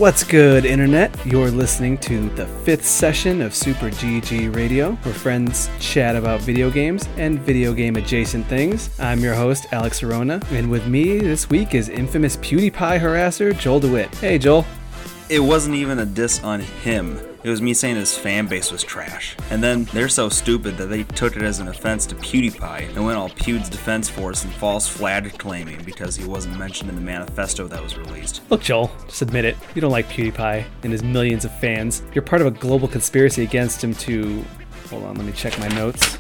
What's good, Internet? You're listening to the 5th session of Super GG Radio, where friends chat about video games and video game adjacent things. I'm your host, Alex Arona, and with me this week is infamous PewDiePie harasser, Joel DeWitt. Hey, Joel. It wasn't even a diss on him. It was me saying his fan base was trash. And then they're so stupid that they took it as an offense to PewDiePie and went all Pew's defense force and false flag claiming because he wasn't mentioned in the manifesto that was released. Look, Joel, just admit it. You don't like PewDiePie and his millions of fans. You're part of a global conspiracy against him to... Hold on, let me check my notes.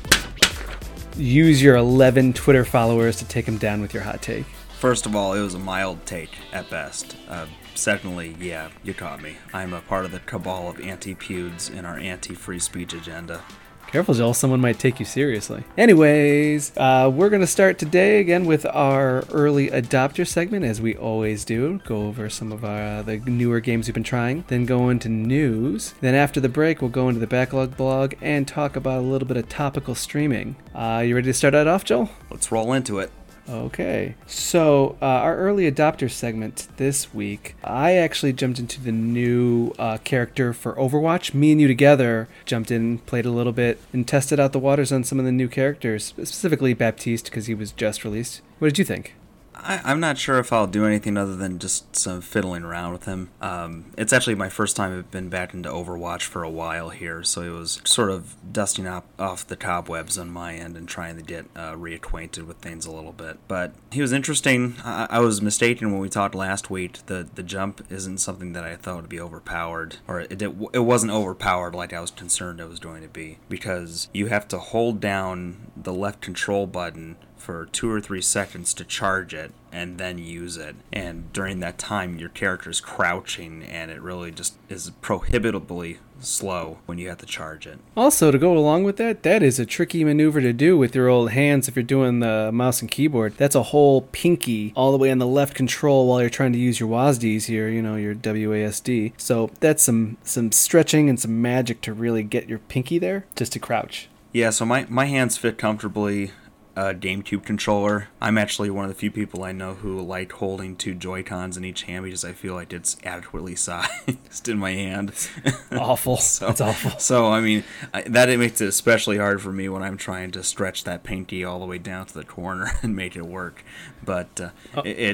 Use your 11 Twitter followers to take him down with your hot take. First of all, it was a mild take at best. Secondly, yeah, you caught me. I'm a part of the cabal of anti-Pewds in our anti-free speech agenda. Careful, Joel, someone might take you seriously. Anyways, we're going to start today again with our early adopter segment, as we always do. Go over some of the newer games we've been trying, then go into news. Then after the break, we'll go into the backlog blog and talk about a little bit of topical streaming. You ready to start that off, Joel? Let's roll into it. Okay, so our early adopter segment this week, I actually jumped into the new character for Overwatch. Me and you together jumped in, played a little bit, and tested out the waters on some of the new characters, specifically Baptiste, because he was just released. What did you think? I'm not sure if I'll do anything other than just some fiddling around with him. It's actually my first time I've been back into Overwatch for a while here, so it was sort of dusting off the cobwebs on my end and trying to get reacquainted with things a little bit. But he was interesting. I was mistaken when we talked last week. The jump isn't something that I thought would be overpowered, or it wasn't overpowered like I was concerned it was going to be, because you have to hold down the left control button for 2 or 3 seconds to charge it and then use it, and during that time your character is crouching and it really just is prohibitively slow when you have to charge it. Also, to go along with that is a tricky maneuver to do with your old hands if you're doing the mouse and keyboard. That's a whole pinky all the way on the left control while you're trying to use your WASDs here, your WASD. So that's some stretching and some magic to really get your pinky there just to crouch. Yeah, so my hands fit comfortably GameCube controller. I'm actually one of the few people I know who like holding 2 Joy-Cons in each hand because I feel like it's adequately sized in my hand. Awful. That's awful. So, I mean, that makes it especially hard for me when I'm trying to stretch that pinky all the way down to the corner and make it work. But it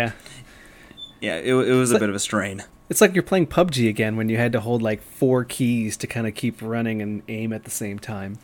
was a bit of a strain. It's like you're playing PUBG again when you had to hold like 4 keys to kind of keep running and aim at the same time.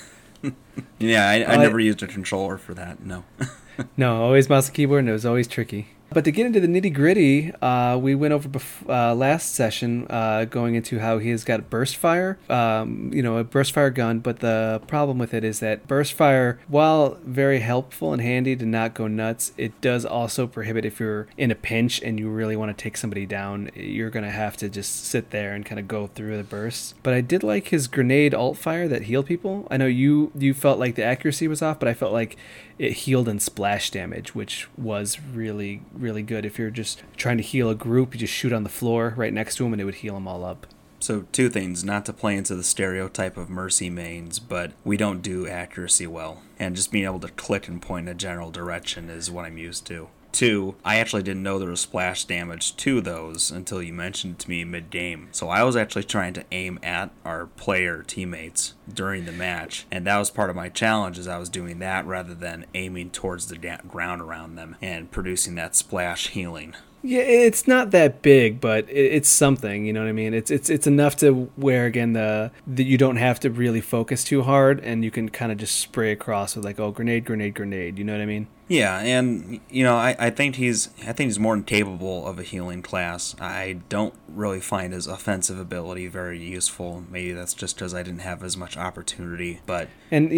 Yeah, I never used a controller for that, no. No, always mouse and keyboard, and it was always tricky. But to get into the nitty-gritty, we went over last session going into how he has got burst fire, a burst fire gun, but the problem with it is that burst fire, while very helpful and handy to not go nuts, it does also prohibit if you're in a pinch and you really want to take somebody down, you're going to have to just sit there and kind of go through the bursts. But I did like his grenade alt fire that healed people. I know you felt like the accuracy was off, but I felt like it healed in splash damage, which was really, really good. If you're just trying to heal a group, you just shoot on the floor right next to them and it would heal them all up. So 2 things, not to play into the stereotype of Mercy mains, but we don't do accuracy well. And just being able to click and point in a general direction is what I'm used to. 2, I actually didn't know there was splash damage to those until you mentioned it to me mid-game. So I was actually trying to aim at our player teammates during the match, and that was part of my challenge, is I was doing that rather than aiming towards the ground around them and producing that splash healing. Yeah, it's not that big, but it's something, you know what I mean? It's enough to where, again, that you don't have to really focus too hard, and you can kind of just spray across with like, oh, grenade, you know what I mean? Yeah, and I think he's more than capable of a healing class. I don't really find his offensive ability very useful. Maybe that's just because I didn't have as much opportunity. But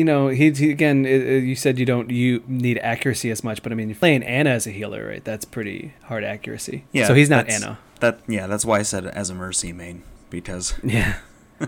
he again, you said you need accuracy as much, but I mean, you're playing Ana as a healer, right? That's pretty hard accuracy. Yeah, so he's not Ana. That's why I said it as a Mercy main, because yeah.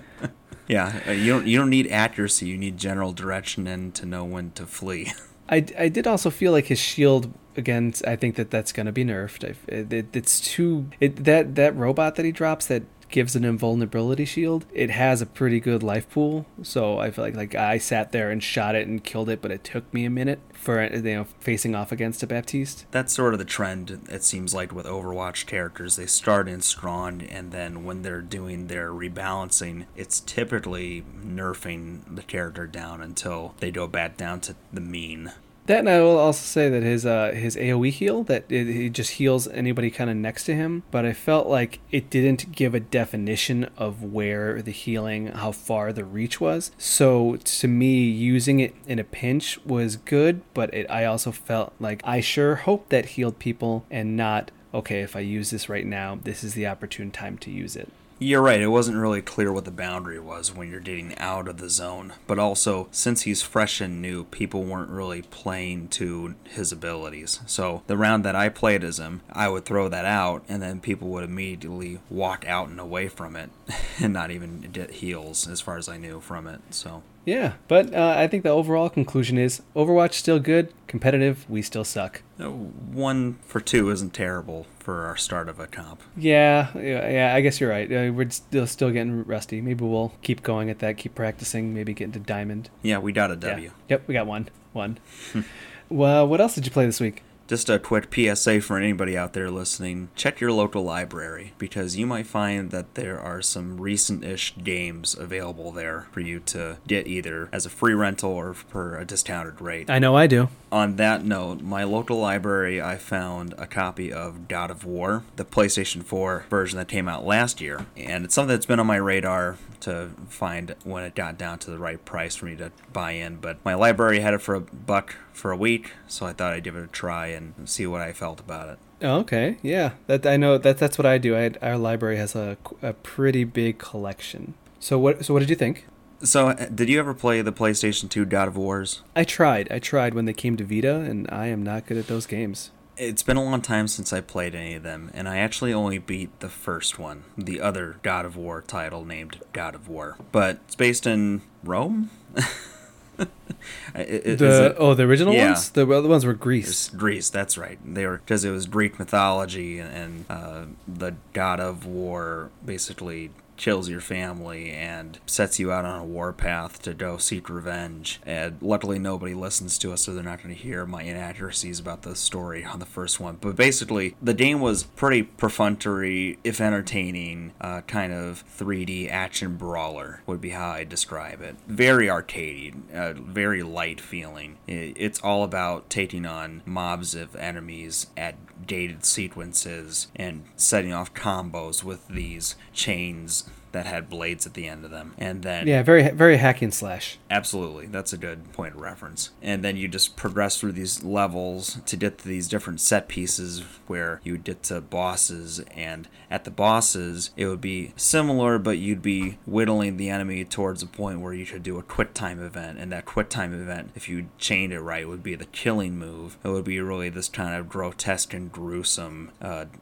Yeah, you don't need accuracy. You need general direction and to know when to flee. I did also feel like his shield, again, I think that's going to be nerfed. It's too... that robot that he drops that gives an invulnerability shield, it has a pretty good life pool. So I feel like I sat there and shot it and killed it, but it took me a minute for facing off against a Baptiste. That's sort of the trend, it seems like, with Overwatch characters. They start in strong, and then when they're doing their rebalancing, it's typically nerfing the character down until they go back down to the mean. That, and I will also say that his AoE heal, he just heals anybody kind of next to him, but I felt like it didn't give a definition of where the healing, how far the reach was. So to me, using it in a pinch was good, but I also felt like I sure hope that healed people and not, okay, if I use this right now, this is the opportune time to use it. You're right, it wasn't really clear what the boundary was when you're getting out of the zone. But also, since he's fresh and new, people weren't really playing to his abilities. So the round that I played as him, I would throw that out, and then people would immediately walk out and away from it, and not even get heals, as far as I knew from it. So yeah, but I think the overall conclusion is Overwatch still good, competitive, we still suck. 1 for 2 isn't terrible for our start of a comp. Yeah, I guess you're right. We're still getting rusty. Maybe we'll keep going at that, keep practicing, maybe get into Diamond. Yeah, we got a W. Yeah. Yep, we got one. Well, what else did you play this week? Just a quick PSA for anybody out there listening. Check your local library, because you might find that there are some recent-ish games available there for you to get either as a free rental or for a discounted rate. I know I do. On that note, my local library, I found a copy of God of War, the PlayStation 4 version that came out last year. And it's something that's been on my radar to find when it got down to the right price for me to buy in. But my library had it for $1 for a week, so I thought I'd give it a try and see what I felt about it. Oh, okay, yeah. I know that's what I do. Our library has a pretty big collection. So what did you think? So, did you ever play the PlayStation 2 God of Wars? I tried when they came to Vita, and I am not good at those games. It's been a long time since I played any of them, and I actually only beat the first one, the other God of War title named God of War. But it's based in Rome? The original ones? The other ones were Greece. Greece, that's right. They were, because it was Greek mythology, and the God of War basically kills your family and sets you out on a warpath to go seek revenge. And luckily nobody listens to us, so they're not going to hear my inaccuracies about the story on the first one. But basically, the game was pretty perfunctory, if entertaining, kind of 3D action brawler would be how I describe it. Very arcadey, very light feeling. It's all about taking on mobs of enemies at gated sequences and setting off combos with these chains that had blades at the end of them. And then very very hack and slash. Absolutely, that's a good point of reference. And then you just progress through these levels to get to these different set pieces where you would get to bosses, and at the bosses it would be similar, but you'd be whittling the enemy towards a point where you could do a quick time event, and that quick time event, if you chained it right, would be the killing move. It would be really this kind of grotesque and gruesome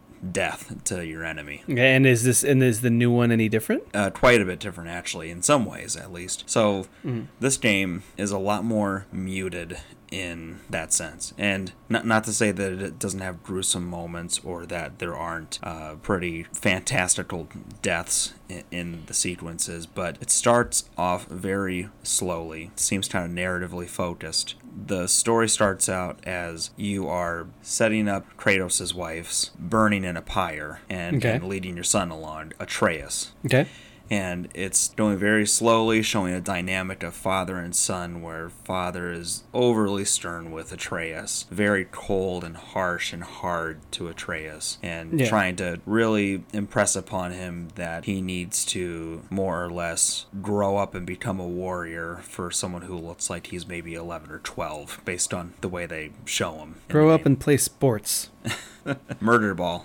death to your enemy. And is the new one any different? Quite a bit different, actually, in some ways at least. So this game is a lot more muted in that sense, and not to say that it doesn't have gruesome moments or that there aren't pretty fantastical deaths in the sequences, but it starts off very slowly. It seems kind of narratively focused. The story starts out as you are setting up Kratos' wife's burning in a pyre and leading your son along, Atreus. Okay. And it's going very slowly, showing a dynamic of father and son, where father is overly stern with Atreus, very cold and harsh and hard to Atreus, and trying to really impress upon him that he needs to more or less grow up and become a warrior for someone who looks like he's maybe 11 or 12, based on the way they show him. Grow up and play sports. Murder ball.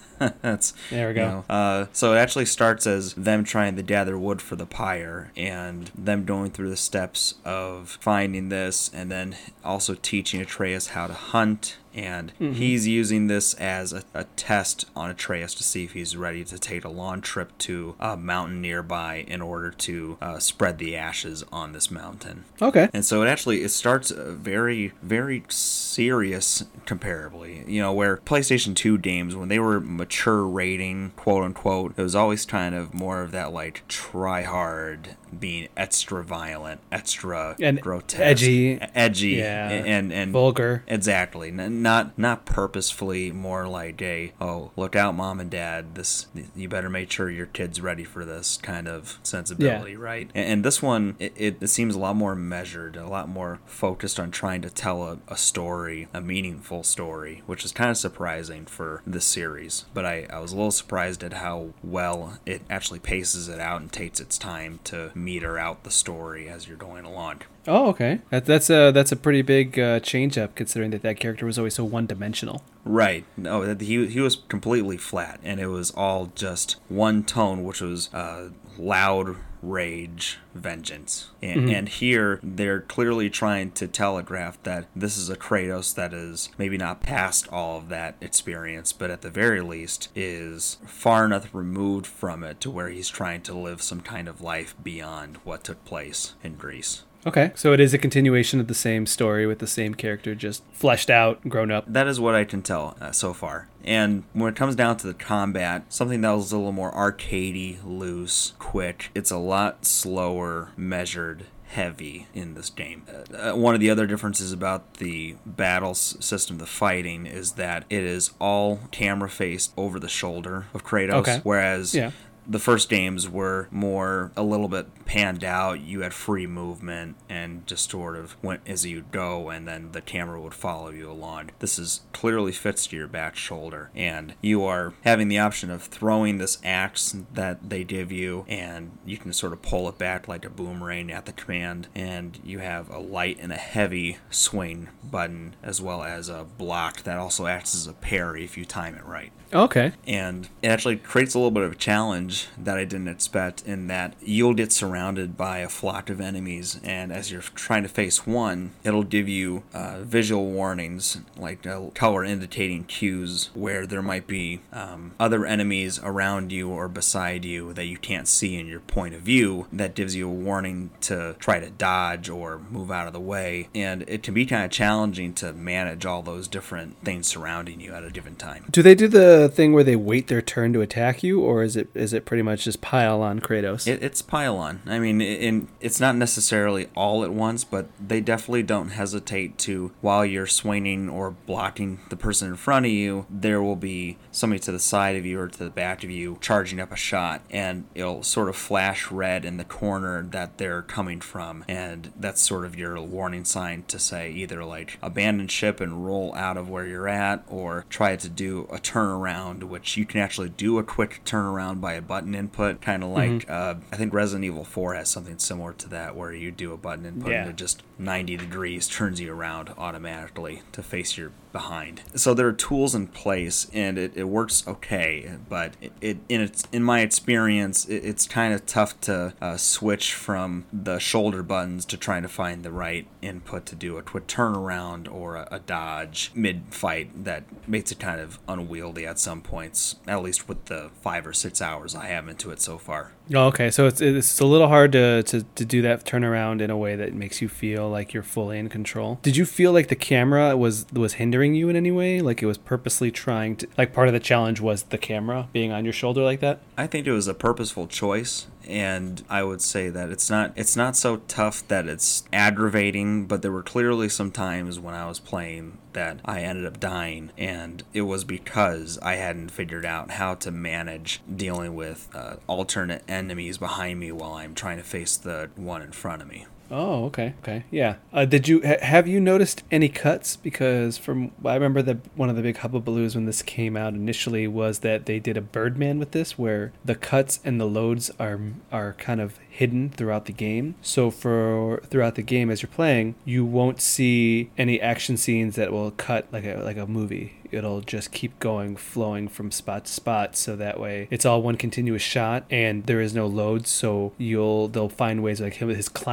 There we go. So it actually starts as them trying to gather wood for the pyre, and them going through the steps of finding this, and then also teaching Atreus how to hunt And he's using this as a test on Atreus to see if he's ready to take a long trip to a mountain nearby in order to spread the ashes on this mountain. Okay. And so it starts very, very serious comparably. Where PlayStation 2 games, when they were mature rating, quote unquote, it was always kind of more of that like try hard, being extra violent, extra and grotesque, edgy, yeah, and vulgar. Exactly. Not purposefully, more like look out, mom and dad, you better make sure your kid's ready for this kind of sensibility, right? And this one, it seems a lot more measured, a lot more focused on trying to tell a story, a meaningful story, which is kind of surprising for this series. But I was a little surprised at how well it actually paces it out and takes its time to meter out the story as you're going along. Oh, okay. That's a pretty big change up, considering that character was always so one-dimensional. Right. No, he was completely flat, and it was all just one tone, which was loud rage, vengeance. And here, they're clearly trying to telegraph that this is a Kratos that is maybe not past all of that experience, but at the very least is far enough removed from it to where he's trying to live some kind of life beyond what took place in Greece. Okay, so it is a continuation of the same story with the same character, just fleshed out, grown up. That is what I can tell so far. And when it comes down to the combat, something that was a little more arcadey, loose, quick, it's a lot slower, measured, heavy in this game. One of the other differences about the battle system, the fighting, is that it is all camera faced over the shoulder of Kratos, whereas the first games were more a little bit panned out. You had free movement and just sort of went as you go, and then the camera would follow you along. This is clearly fits to your back shoulder, and you are having the option of throwing this axe that they give you, and you can sort of pull it back like a boomerang at the command, and you have a light and a heavy swing button, as well as a block that also acts as a parry if you time it right. Okay. And it actually creates a little bit of a challenge that I didn't expect, in that you'll get surrounded by a flock of enemies, and as you're trying to face one, it'll give you visual warnings, like color indicating cues where there might be other enemies around you or beside you that you can't see in your point of view, that gives you a warning to try to dodge or move out of the way. And it can be kind of challenging to manage all those different things surrounding you at a given time. Do they do the thing where they wait their turn to attack you, or is it pretty much just pile on Kratos? It's pile on. I mean, it's not necessarily all at once, but they definitely don't hesitate to, while you're swinging or blocking the person in front of you, there will be somebody to the side of you or to the back of you charging up a shot, and it'll sort of flash red in the corner that they're coming from, and that's sort of your warning sign to say either like abandon ship and roll out of where you're at, or try to do a turnaround, which you can actually do a quick turnaround by a button input, kind of like I think Resident Evil 4 has something similar to that, where you do a button input and it just 90 degrees turns you around automatically to face your behind. So there are tools in place, and it works okay, but in my experience, it's kind of tough to switch from the shoulder buttons to trying to find the right input to do a quick turnaround or a dodge mid-fight. That makes it kind of unwieldy at some points, at least with the 5 or 6 hours I have into it so far. Oh, okay, so it's a little hard to do that turnaround in a way that makes you feel like you're fully in control. Did you feel like the camera was hindering you in any way? Like it was purposely trying to, like part of the challenge was the camera being on your shoulder like that? I think it was a purposeful choice, and I would say that it's not so tough that it's aggravating, but there were clearly some times when I was playing that I ended up dying, and it was because I hadn't figured out how to manage dealing with alternate enemies behind me while I'm trying to face the one in front of me. Oh, okay, yeah. Have you noticed any cuts? Because I remember that one of the big hubbubaloos when this came out initially was that they did a Birdman with this, where the cuts and the loads are kind of hidden throughout the game. So throughout the game as you're playing, you won't see any action scenes that will cut like a movie. It'll just keep going, flowing from spot to spot, so that way it's all one continuous shot and there is no loads. So they'll find ways, like his climbing animation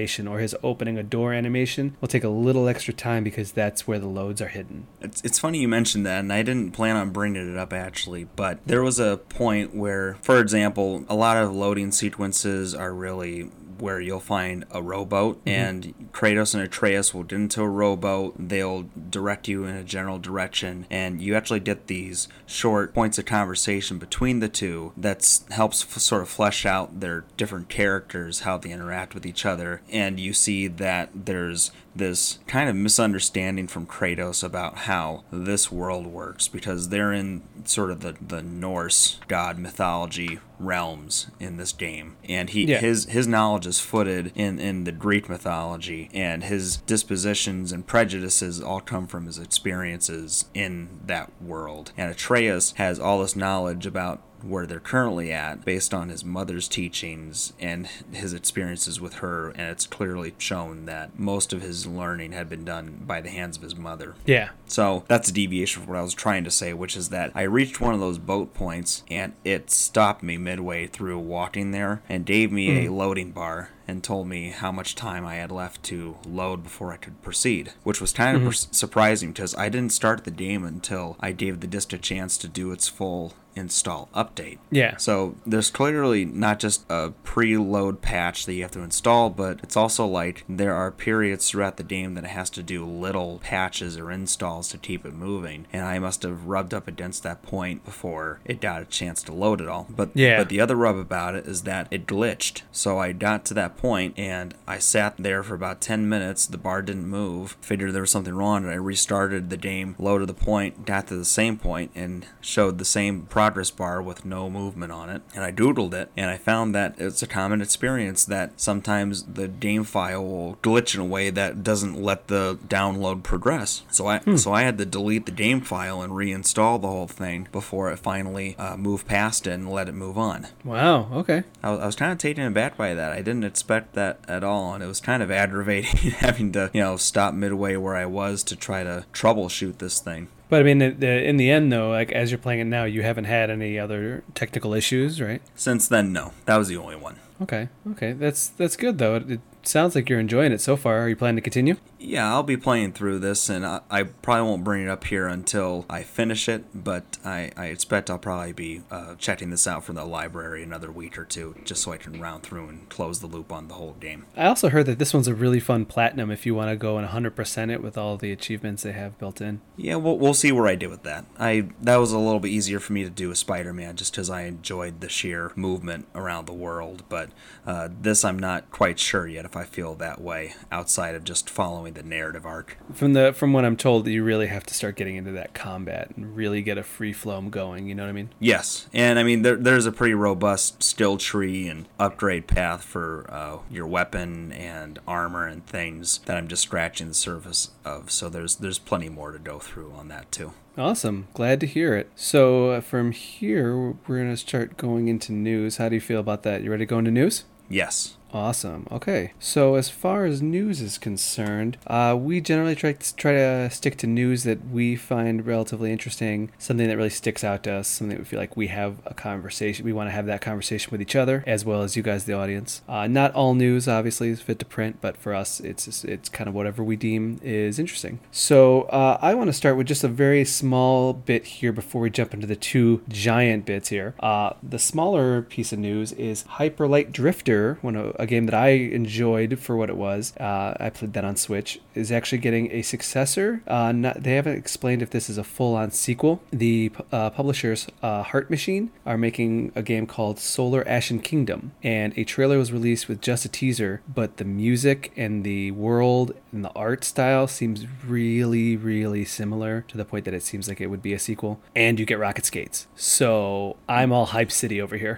animation, or his opening a door animation will take a little extra time because that's where the loads are hidden. It's funny you mentioned that, and I didn't plan on bringing it up actually, but there was a point where, for example, a lot of loading sequences are really where you'll find a rowboat, and Kratos and Atreus will get into a rowboat. They'll direct you in a general direction, and you actually get these short points of conversation between the two that helps sort of flesh out their different characters, how they interact with each other, and you see that there's this kind of misunderstanding from Kratos about how this world works, because they're in sort of the Norse god mythology realms in this game, and his knowledge is footed in the Greek mythology, and his dispositions and prejudices all come from his experiences in that world. And Atreus has all this knowledge about where they're currently at based on his mother's teachings and his experiences with her, and it's clearly shown that most of his learning had been done by the hands of his mother. Yeah. So that's a deviation from what I was trying to say, which is that I reached one of those boat points and it stopped me midway through walking there and gave me a loading bar and told me how much time I had left to load before I could proceed, which was kind of surprising because I didn't start the game until I gave the disc a chance to do its full install update. Yeah. So there's clearly not just a preload patch that you have to install, but it's also like there are periods throughout the game that it has to do little patches or installs to keep it moving, and I must have rubbed up against that point before it got a chance to load it all. But the other rub about it is that it glitched. So I got to that point and I sat there for about 10 minutes. The bar didn't move. Figured there was something wrong, and I restarted the game, loaded the point, got to the same point, and showed the same progress bar with no movement on it. And I doodled it, and I found that it's a common experience that sometimes the game file will glitch in a way that doesn't let the download progress. So I had to delete the game file and reinstall the whole thing before it finally moved past it and let it move on. Wow. Okay. I was kind of taken aback by that. I didn't expect that at all, and it was kind of aggravating having to, stop midway where I was to try to troubleshoot this thing. But I mean, in the end, though, like as you're playing it now, you haven't had any other technical issues, right? Since then, no. That was the only one. Okay. That's good, though. It sounds like you're enjoying it so far. Are you planning to continue? Yeah, I'll be playing through this, and I probably won't bring it up here until I finish it, but I expect I'll probably be checking this out from the library another week or two, just so I can round through and close the loop on the whole game. I also heard that this one's a really fun platinum if you want to go and 100% it with all the achievements they have built in. Yeah, we'll see where I do with that. That was a little bit easier for me to do with Spider-Man, just because I enjoyed the sheer movement around the world, but this I'm not quite sure yet if I feel that way outside of just following the narrative arc. From what I'm told, you really have to start getting into that combat and really get a free flow going, you know what I mean? Yes, and I mean there's a pretty robust skill tree and upgrade path for your weapon and armor and things that I'm just scratching the surface of, so there's plenty more to go through on that too. Awesome. Glad to hear it. So from here, we're going to start going into news. How do you feel about that? You ready to go into news? Yes. Awesome. Okay. So as far as news is concerned, we generally try to stick to news that we find relatively interesting, something that really sticks out to us, something that we feel like we have a conversation. We want to have that conversation with each other as well as you guys, the audience. Not all news, obviously, is fit to print, but for us, it's kind of whatever we deem is interesting. So I want to start with just a very small bit here before we jump into the two giant bits here. The smaller piece of news is Hyper Light Drifter, a game that I enjoyed for what it was. I played that on Switch. Is actually getting a successor. They haven't explained if this is a full-on sequel. The publishers, Heart Machine, are making a game called Solar Ashen Kingdom, and a trailer was released with just a teaser, but the music and the world and the art style seems really, really similar to the point that it seems like it would be a sequel, and you get rocket skates. So I'm all hype city over here.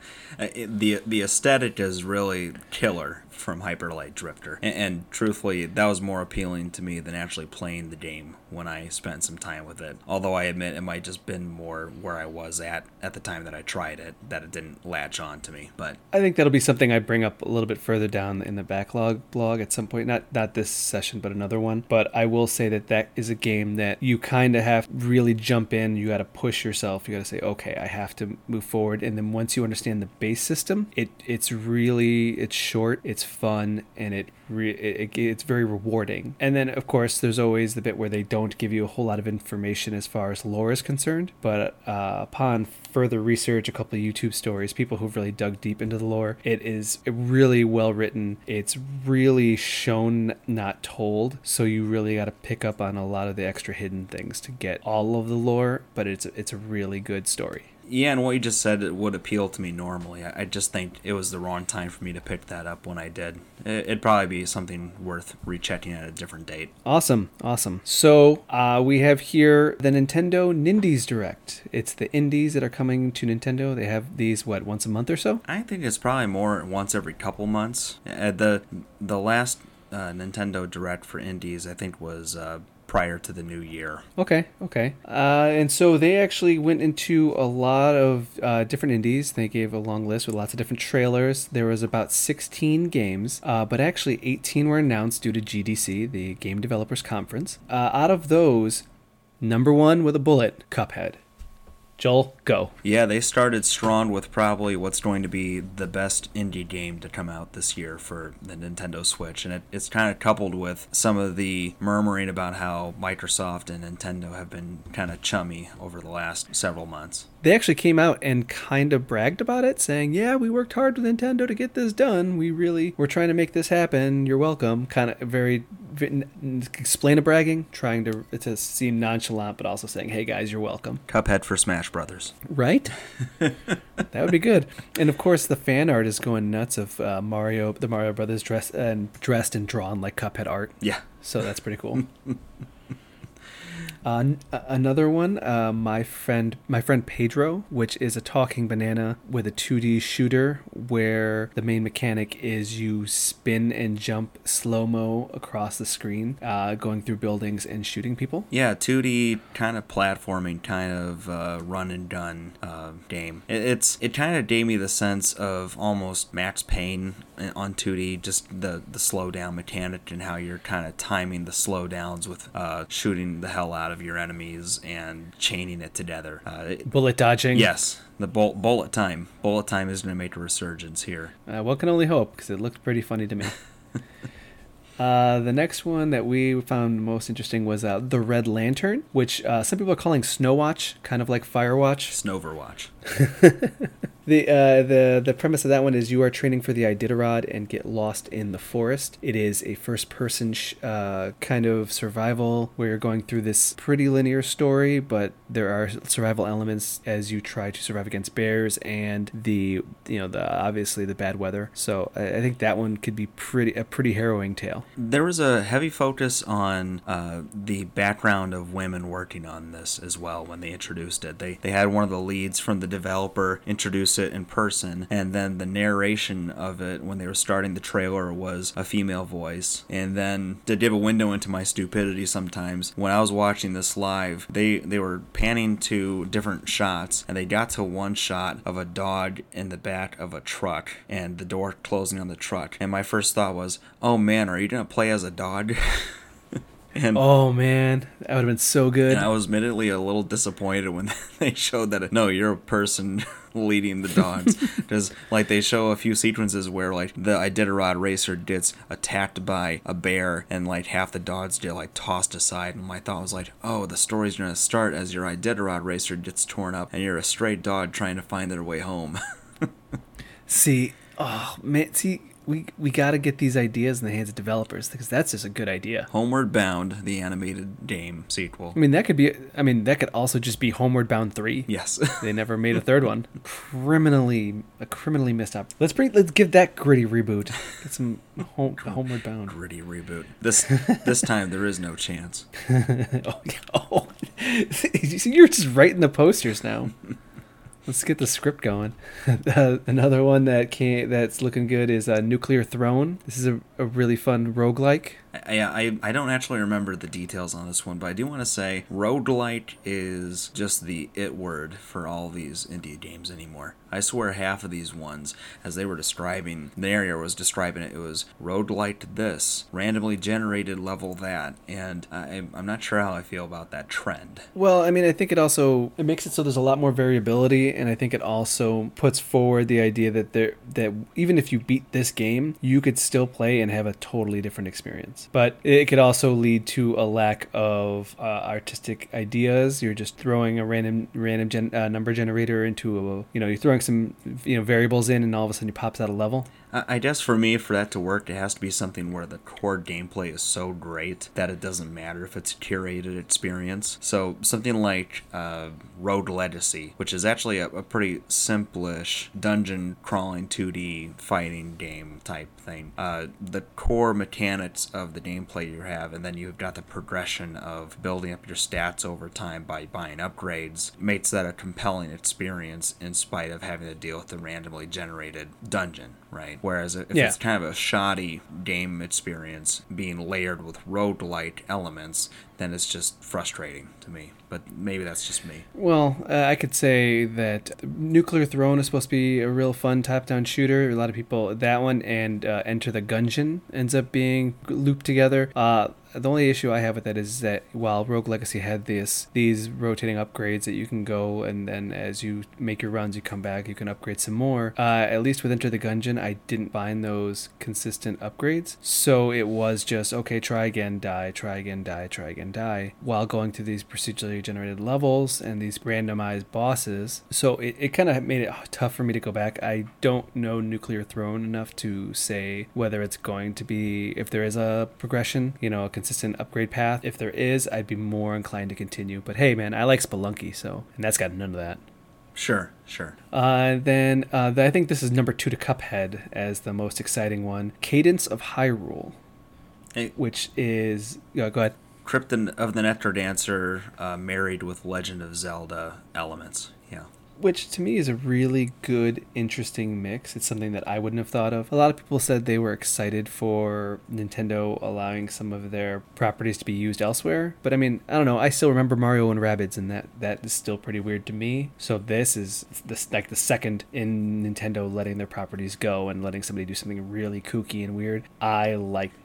The aesthetic is really killer from Hyper Light Drifter, and truthfully, that was more appealing to me than actually playing the game when I spent some time with it. Although I admit it might just been more where I was at the time that I tried it, that it didn't latch on to me. But I think that'll be something I bring up a little bit further down in the backlog blog at some point. Not this session, but another one. But I will say that is a game that you kind of have to really jump in. You got to push yourself. You got to say, okay, I have to move forward. And then once you understand the base system, it's short, it's fun, and it's very rewarding. And then, of course, there's always the bit where they don't give you a whole lot of information as far as lore is concerned. But upon further research, a couple of YouTube stories, people who've really dug deep into the lore, it is really well written. It's really shown, not told. So you really got to pick up on a lot of the extra hidden things to get all of the lore. But it's a really good story. Yeah, and what you just said, it would appeal to me normally. I just think it was the wrong time for me to pick that up when I did. It'd probably be something worth rechecking at a different date. Awesome. So we have here the Nintendo Nindies Direct. It's the indies that are coming to Nintendo. They have these, once a month or so? I think it's probably more once every couple months. The last Nintendo Direct for indies, I think, was prior to the new year. Okay. And so they actually went into a lot of different indies. They gave a long list with lots of different trailers. There was about 16 games, but actually 18 were announced due to GDC, the Game Developers Conference. Out of those, number one with a bullet, Cuphead. Joel, go. Yeah, they started strong with probably what's going to be the best indie game to come out this year for the Nintendo Switch. And it's kind of coupled with some of the murmuring about how Microsoft and Nintendo have been kind of chummy over the last several months. They actually came out and kind of bragged about it, saying, yeah, we worked hard with Nintendo to get this done. We're trying to make this happen. You're welcome. Kind of very explain a bragging, trying to seem nonchalant, but also saying, hey guys, you're welcome. Cuphead for Smash Brothers. Right? That would be good. And of course, the fan art is going nuts of the Mario Brothers dressed and drawn like Cuphead art. Yeah. So that's pretty cool. Another one, my friend Pedro, which is a talking banana with a 2D shooter where the main mechanic is you spin and jump slow-mo across the screen, going through buildings and shooting people. Yeah, 2D kind of platforming, kind of run and gun game. It kind of gave me the sense of almost Max Payne on 2D, just the slow down mechanic and how you're kind of timing the slow downs with shooting the hell out of your enemies and chaining it together. Bullet dodging. Yes, the bullet time. Bullet time is going to make a resurgence here. One can only hope, because it looked pretty funny to me. The next one that we found most interesting was the Red Lantern, which some people are calling Snowwatch, kind of like Firewatch. Snoverwatch. The premise of that one is you are training for the Iditarod and get lost in the forest. It is a first-person kind of survival where you're going through this pretty linear story, but there are survival elements as you try to survive against bears and obviously the bad weather. So I think that one could be a pretty harrowing tale. There was a heavy focus on the background of women working on this as well when they introduced it. They had one of the leads from the developer introduce it in person, and then the narration of it when they were starting the trailer was a female voice. And then to give a window into my stupidity sometimes, when I was watching this live, they were panning to different shots, and they got to one shot of a dog in the back of a truck and the door closing on the truck. And my first thought was, oh man, are you going to play as a dog? And, oh man, that would have been so good. And I was admittedly a little disappointed when they showed that no, you're a person leading the dogs, because they show a few sequences where the Iditarod racer gets attacked by a bear and half the dogs get tossed aside, and my thought was oh, the story's gonna start as your Iditarod racer gets torn up and you're a stray dog trying to find their way home. We got to get these ideas in the hands of developers, because that's just a good idea. Homeward Bound, the animated game sequel. That could also just be Homeward Bound 3. Yes. They never made a third one. Criminally missed up. Let's give that gritty reboot. Get some Homeward Bound. Gritty reboot. This time there is no chance. You're just writing the posters now. Let's get the script going. Another one that's looking good is Nuclear Throne. This is a really fun roguelike. I don't actually remember the details on this one, but I do want to say roguelite is just the it word for all these indie games anymore. I swear half of these ones, as they were describing, the narrator was describing it, it was roguelite this, randomly generated level that, and I'm not sure how I feel about that trend. Well, I mean, I think it makes it so there's a lot more variability, and I think it also puts forward the idea that even if you beat this game, you could still play and have a totally different experience. But it could also lead to a lack of artistic ideas. You're just throwing a random number generator into you're throwing some variables in, and all of a sudden it pops out a level. I guess for me, for that to work, it has to be something where the core gameplay is so great that it doesn't matter if it's a curated experience. So something like Rogue Legacy, which is actually a pretty simplish dungeon crawling 2D fighting game type thing. The core mechanics of the gameplay you have, and then you've got the progression of building up your stats over time by buying upgrades, makes that a compelling experience in spite of having to deal with the randomly generated dungeon, right? Whereas if it's kind of a shoddy game experience being layered with roguelike elements, then it's just frustrating to me. But maybe that's just me. Well, I could say that Nuclear Throne is supposed to be a real fun top-down shooter. A lot of people, that one and Enter the Gungeon ends up being looped together. The only issue I have with that is that while Rogue Legacy had these rotating upgrades that you can go, and then as you make your runs, you come back, you can upgrade some more. At least with Enter the Gungeon, I didn't find those consistent upgrades. So it was just, okay, try again, die, try again, die, try again, die, while going through these procedurally generated levels and these randomized bosses. So it kind of made it tough for me to go back. I don't know Nuclear Throne enough to say whether it's going to be, if there is a progression, a consistent upgrade path. If there is, I'd be more inclined to continue. But hey, man, I like Spelunky, and that's got none of that. Sure. Then I think this is number 2 to Cuphead as the most exciting one. Cadence of Hyrule, which is... go ahead. Crypt of the Necrodancer married with Legend of Zelda elements. Yeah. Which to me is a really good, interesting mix. It's something that I wouldn't have thought of. A lot of people said they were excited for Nintendo allowing some of their properties to be used elsewhere. But I mean, I don't know. I still remember Mario and Rabbids, and that is still pretty weird to me. So this is the second in Nintendo letting their properties go and letting somebody do something really kooky and weird. I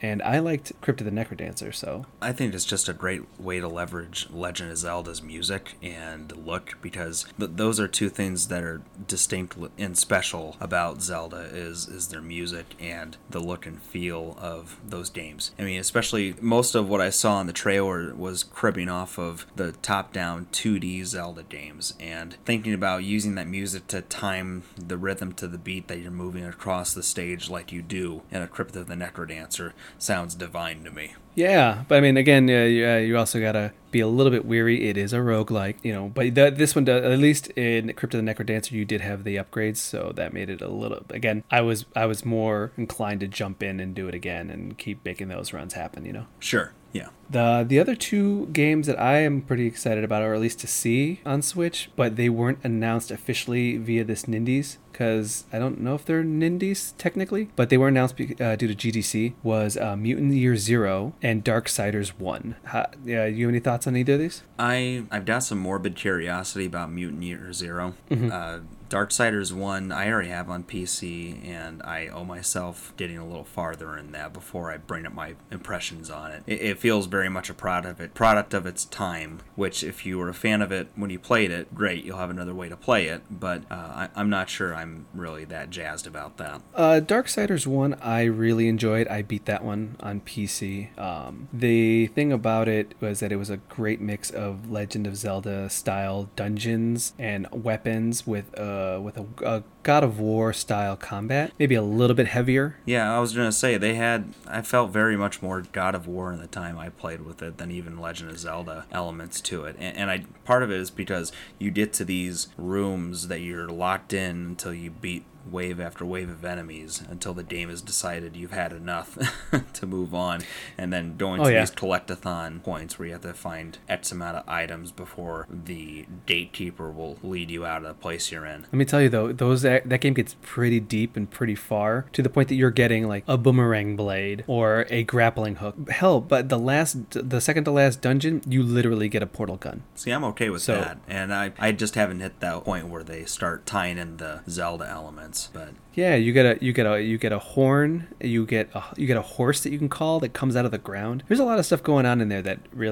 liked Crypt of the Necrodancer. So I think it's just a great way to leverage Legend of Zelda's music and look, because those are two things that are distinct and special about Zelda is their music and the look and feel of those games. I mean, especially most of what I saw in the trailer was cribbing off of the top-down 2D Zelda games, and thinking about using that music to time the rhythm to the beat that you're moving across the stage like you do in a Crypt of the Necrodancer sounds divine to me. Yeah, but I mean, again, you also gotta be a little bit weary. It is a roguelike, but this one does, at least in Crypt of the Necrodancer, you did have the upgrades, so that made it a little, again, I was more inclined to jump in and do it again and keep making those runs happen, Sure. Yeah. The other two games that I am pretty excited about, or at least to see on Switch, but they weren't announced officially via this Nindies, because I don't know if they're Nindies technically, but they were announced due to GDC, was Mutant Year Zero and Darksiders 1. You have any thoughts on either of these? I've got some morbid curiosity about Mutant Year Zero. Mm-hmm. Darksiders 1, I already have on PC, and I owe myself getting a little farther in that before I bring up my impressions on it. It feels very much a product of its time, which if you were a fan of it when you played it, great, you'll have another way to play it, but I'm not sure I'm really that jazzed about that. Darksiders 1, I really enjoyed. I beat that one on PC. The thing about it was that it was a great mix of Legend of Zelda style dungeons and weapons with a God of War style combat, maybe a little bit heavier. Yeah, I was gonna say I felt very much more God of War in the time I played with it than even Legend of Zelda elements to it, and part of it is because you get to these rooms that you're locked in until you beat wave after wave of enemies until the game has decided you've had enough to move on, and then going to these collectathon points where you have to find X amount of items before the gatekeeper will lead you out of the place you're in. Let me tell you though, those that game gets pretty deep and pretty far, to the point that you're getting like a boomerang blade or a grappling hook. Hell, but the second to last dungeon, you literally get a portal gun. See, I'm okay with that, and I just haven't hit that point where they start tying in the Zelda elements. But yeah, you get a horn, you get a horse that you can call that comes out of the ground. There's a lot of stuff going on in there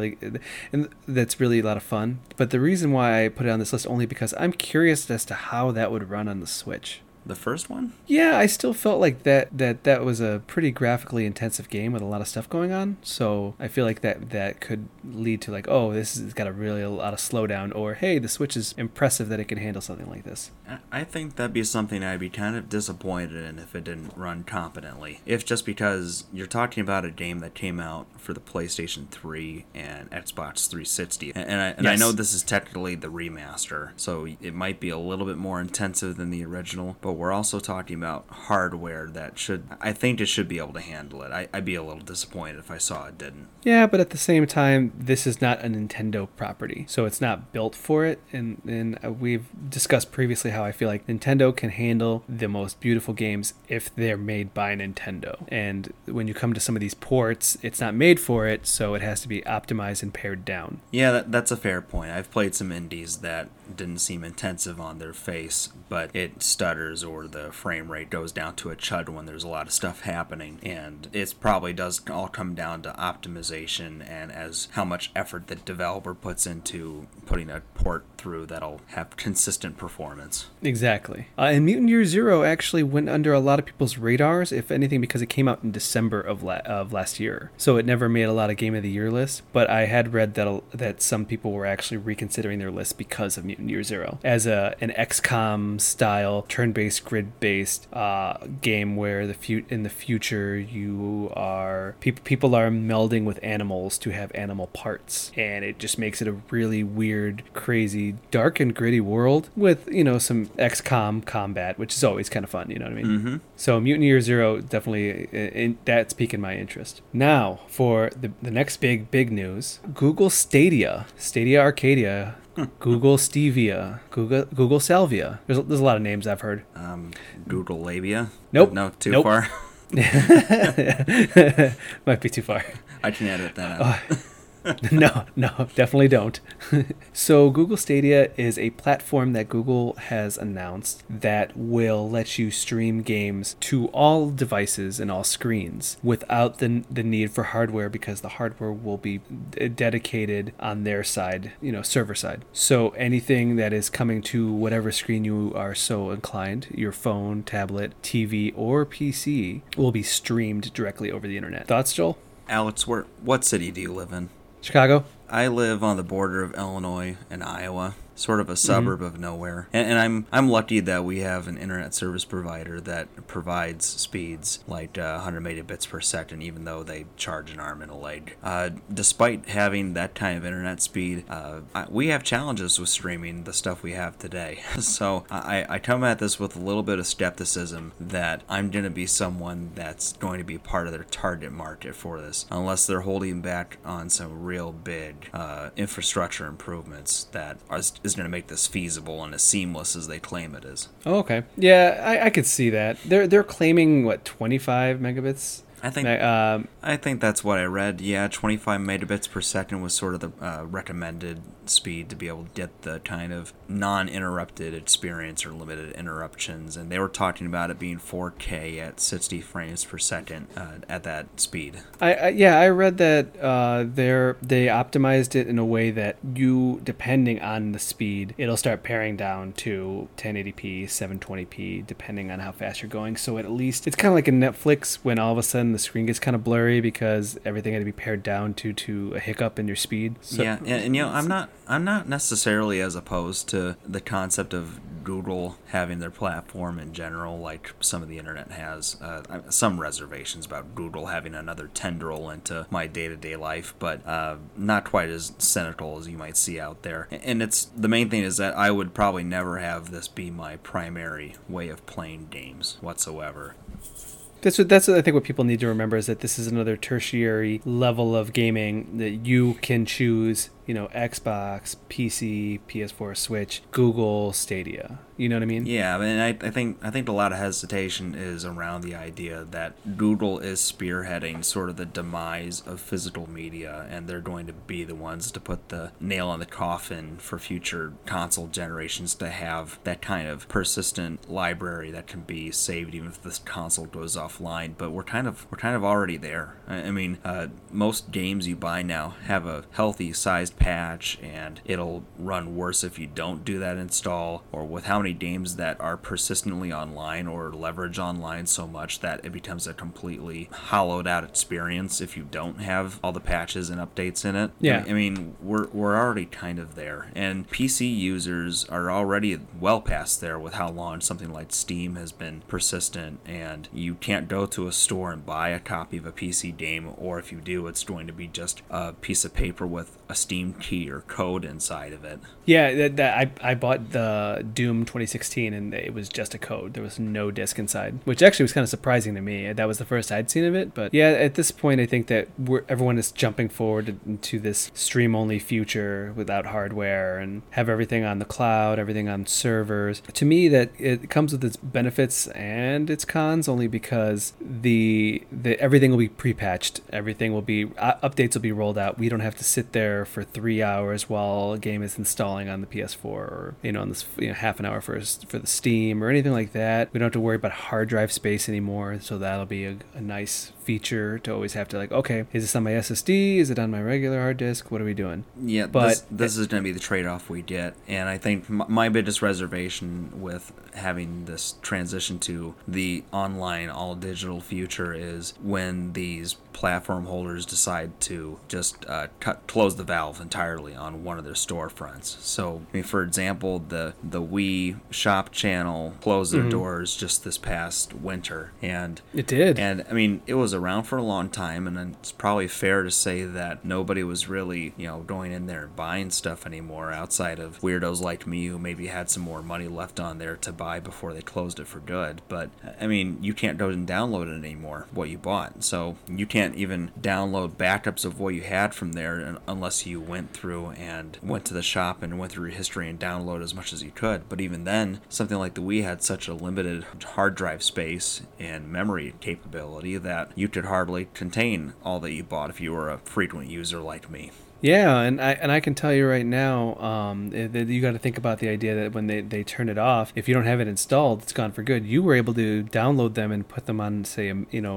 that's really a lot of fun. But the reason why I put it on this list only because I'm curious as to how that would run on the Switch. The first one? Yeah, I still felt like that was a pretty graphically intensive game with a lot of stuff going on. So I feel like that could lead to like, oh, this has got a lot of slowdown, or hey, the Switch is impressive that it can handle something like this. I think that'd be something I'd be kind of disappointed in if it didn't run competently. If just because you're talking about a game that came out for the PlayStation 3 and Xbox 360, and I know this is technically the remaster, so it might be a little bit more intensive than the original, but we're also talking about hardware that I think it should be able to handle it. I'd be a little disappointed if I saw it didn't. Yeah, but at the same time, this is not a Nintendo property, so it's not built for it. And we've discussed previously how I feel like Nintendo can handle the most beautiful games if they're made by Nintendo. And when you come to some of these ports, it's not made for it, so it has to be optimized and pared down. Yeah, that's a fair point. I've played some indies that didn't seem intensive on their face, but it stutters or the frame rate goes down to a chud when there's a lot of stuff happening, and it probably does all come down to optimization and as how much effort the developer puts into putting a port through that'll have consistent performance. Exactly. And Mutant Year Zero actually went under a lot of people's radars, if anything, because it came out in December of last year, so it never made a lot of Game of the Year lists, but I had read that some people were actually reconsidering their list because of Mutant Year Zero as an XCOM style turn-based, grid-based game where in the future you are people are melding with animals to have animal parts, and it just makes it a really weird, crazy, dark and gritty world with some XCOM combat, which is always kind of fun. You know what I mean? Mm-hmm. So Mutant Year Zero definitely that's piquing my interest. Now for the next big news: Google Stadia Arcadia. Google Stevia, Google Salvia. There's a lot of names I've heard. Google Labia. Nope. No, too far. Might be too far. I can edit that out. No, definitely don't. So Google Stadia is a platform that Google has announced that will let you stream games to all devices and all screens without the need for hardware, because the hardware will be dedicated on their side, server side. So anything that is coming to whatever screen you are so inclined, your phone, tablet, TV, or PC, will be streamed directly over the internet. Thoughts, Joel? Alex, what city do you live in? Chicago. I live on the border of Illinois and Iowa, sort of a suburb of nowhere. And I'm lucky that we have an internet service provider that provides speeds like 100 megabits per second, even though they charge an arm and a leg. Despite having that kind of internet speed, we have challenges with streaming the stuff we have today. So I come at this with a little bit of skepticism that I'm going to be someone that's going to be part of their target market for this, unless they're holding back on some real big infrastructure improvements that is going to make this feasible and as seamless as they claim it is. Oh, okay. Yeah, I could see that. They're claiming 25 megabits. I think that's what I read. Yeah, 25 megabits per second was sort of the recommended speed to be able to get the kind of non-interrupted experience or limited interruptions. And they were talking about it being 4K at 60 frames per second at that speed. I read that they optimized it in a way that you, depending on the speed, it'll start paring down to 1080p, 720p, depending on how fast you're going. So at least it's kind of like in Netflix when all of a sudden the screen gets kind of blurry because everything had to be pared down to a hiccup in your speed. So, yeah, and I'm not necessarily as opposed to the concept of Google having their platform in general, like some of the internet has. Some reservations about Google having another tendril into my day-to-day life, but not quite as cynical as you might see out there. And the main thing is that I would probably never have this be my primary way of playing games whatsoever. That's I think what people need to remember is that this is another tertiary level of gaming that you can choose. Xbox, PC, PS4, Switch, Google Stadia. You know what I mean? Yeah, I mean, I think a lot of hesitation is around the idea that Google is spearheading sort of the demise of physical media, and they're going to be the ones to put the nail in the coffin for future console generations to have that kind of persistent library that can be saved even if this console goes offline. But we're kind of already there. I mean, most games you buy now have a healthy sized patch, and it'll run worse if you don't do that install, or with how many games that are persistently online or leverage online so much that it becomes a completely hollowed out experience if you don't have all the patches and updates in it. Yeah. I mean, we're already kind of there, and PC users are already well past there with how long something like Steam has been persistent, and you can't go to a store and buy a copy of a PC game, or if you do, it's going to be just a piece of paper with a Steam key or code inside of it. Yeah, I bought the Doom 2016 and it was just a code. There was no disc inside, which actually was kind of surprising to me. That was the first I'd seen of it. But yeah, at this point, I think that everyone is jumping forward into this stream-only future without hardware and have everything on the cloud, everything on servers. To me, that it comes with its benefits and its cons only because the everything will be pre-patched. Everything will be updates will be rolled out. We don't have to sit there for 3 hours while a game is installing on the PS4, or on this half an hour for the Steam or anything like that. We don't have to worry about hard drive space anymore, so that'll be a nice feature to always have to okay, is this on my SSD? Is it on my regular hard disk? What are we doing? Yeah, but this is going to be the trade-off we get, and I think my biggest reservation with having this transition to the online all-digital future is when these platform holders decide to just close the valve entirely on one of their storefronts. So, I mean, for example, the Wii shop channel closed their doors just this past winter, and it did. And I mean, it was around for a long time, and it's probably fair to say that nobody was really, going in there and buying stuff anymore outside of weirdos like me who maybe had some more money left on there to buy before they closed it for good. But I mean, you can't go and download it anymore, what you bought. So you can't even download backups of what you had from there unless you went through and went to the shop and went through your history and download as much as you could. But even then, something like the Wii had such a limited hard drive space and memory capability that you could hardly contain all that you bought if you were a frequent user like me. Yeah, and I can tell you right now, you got to think about the idea that when they turn it off, if you don't have it installed, it's gone for good. You were able to download them and put them on, say,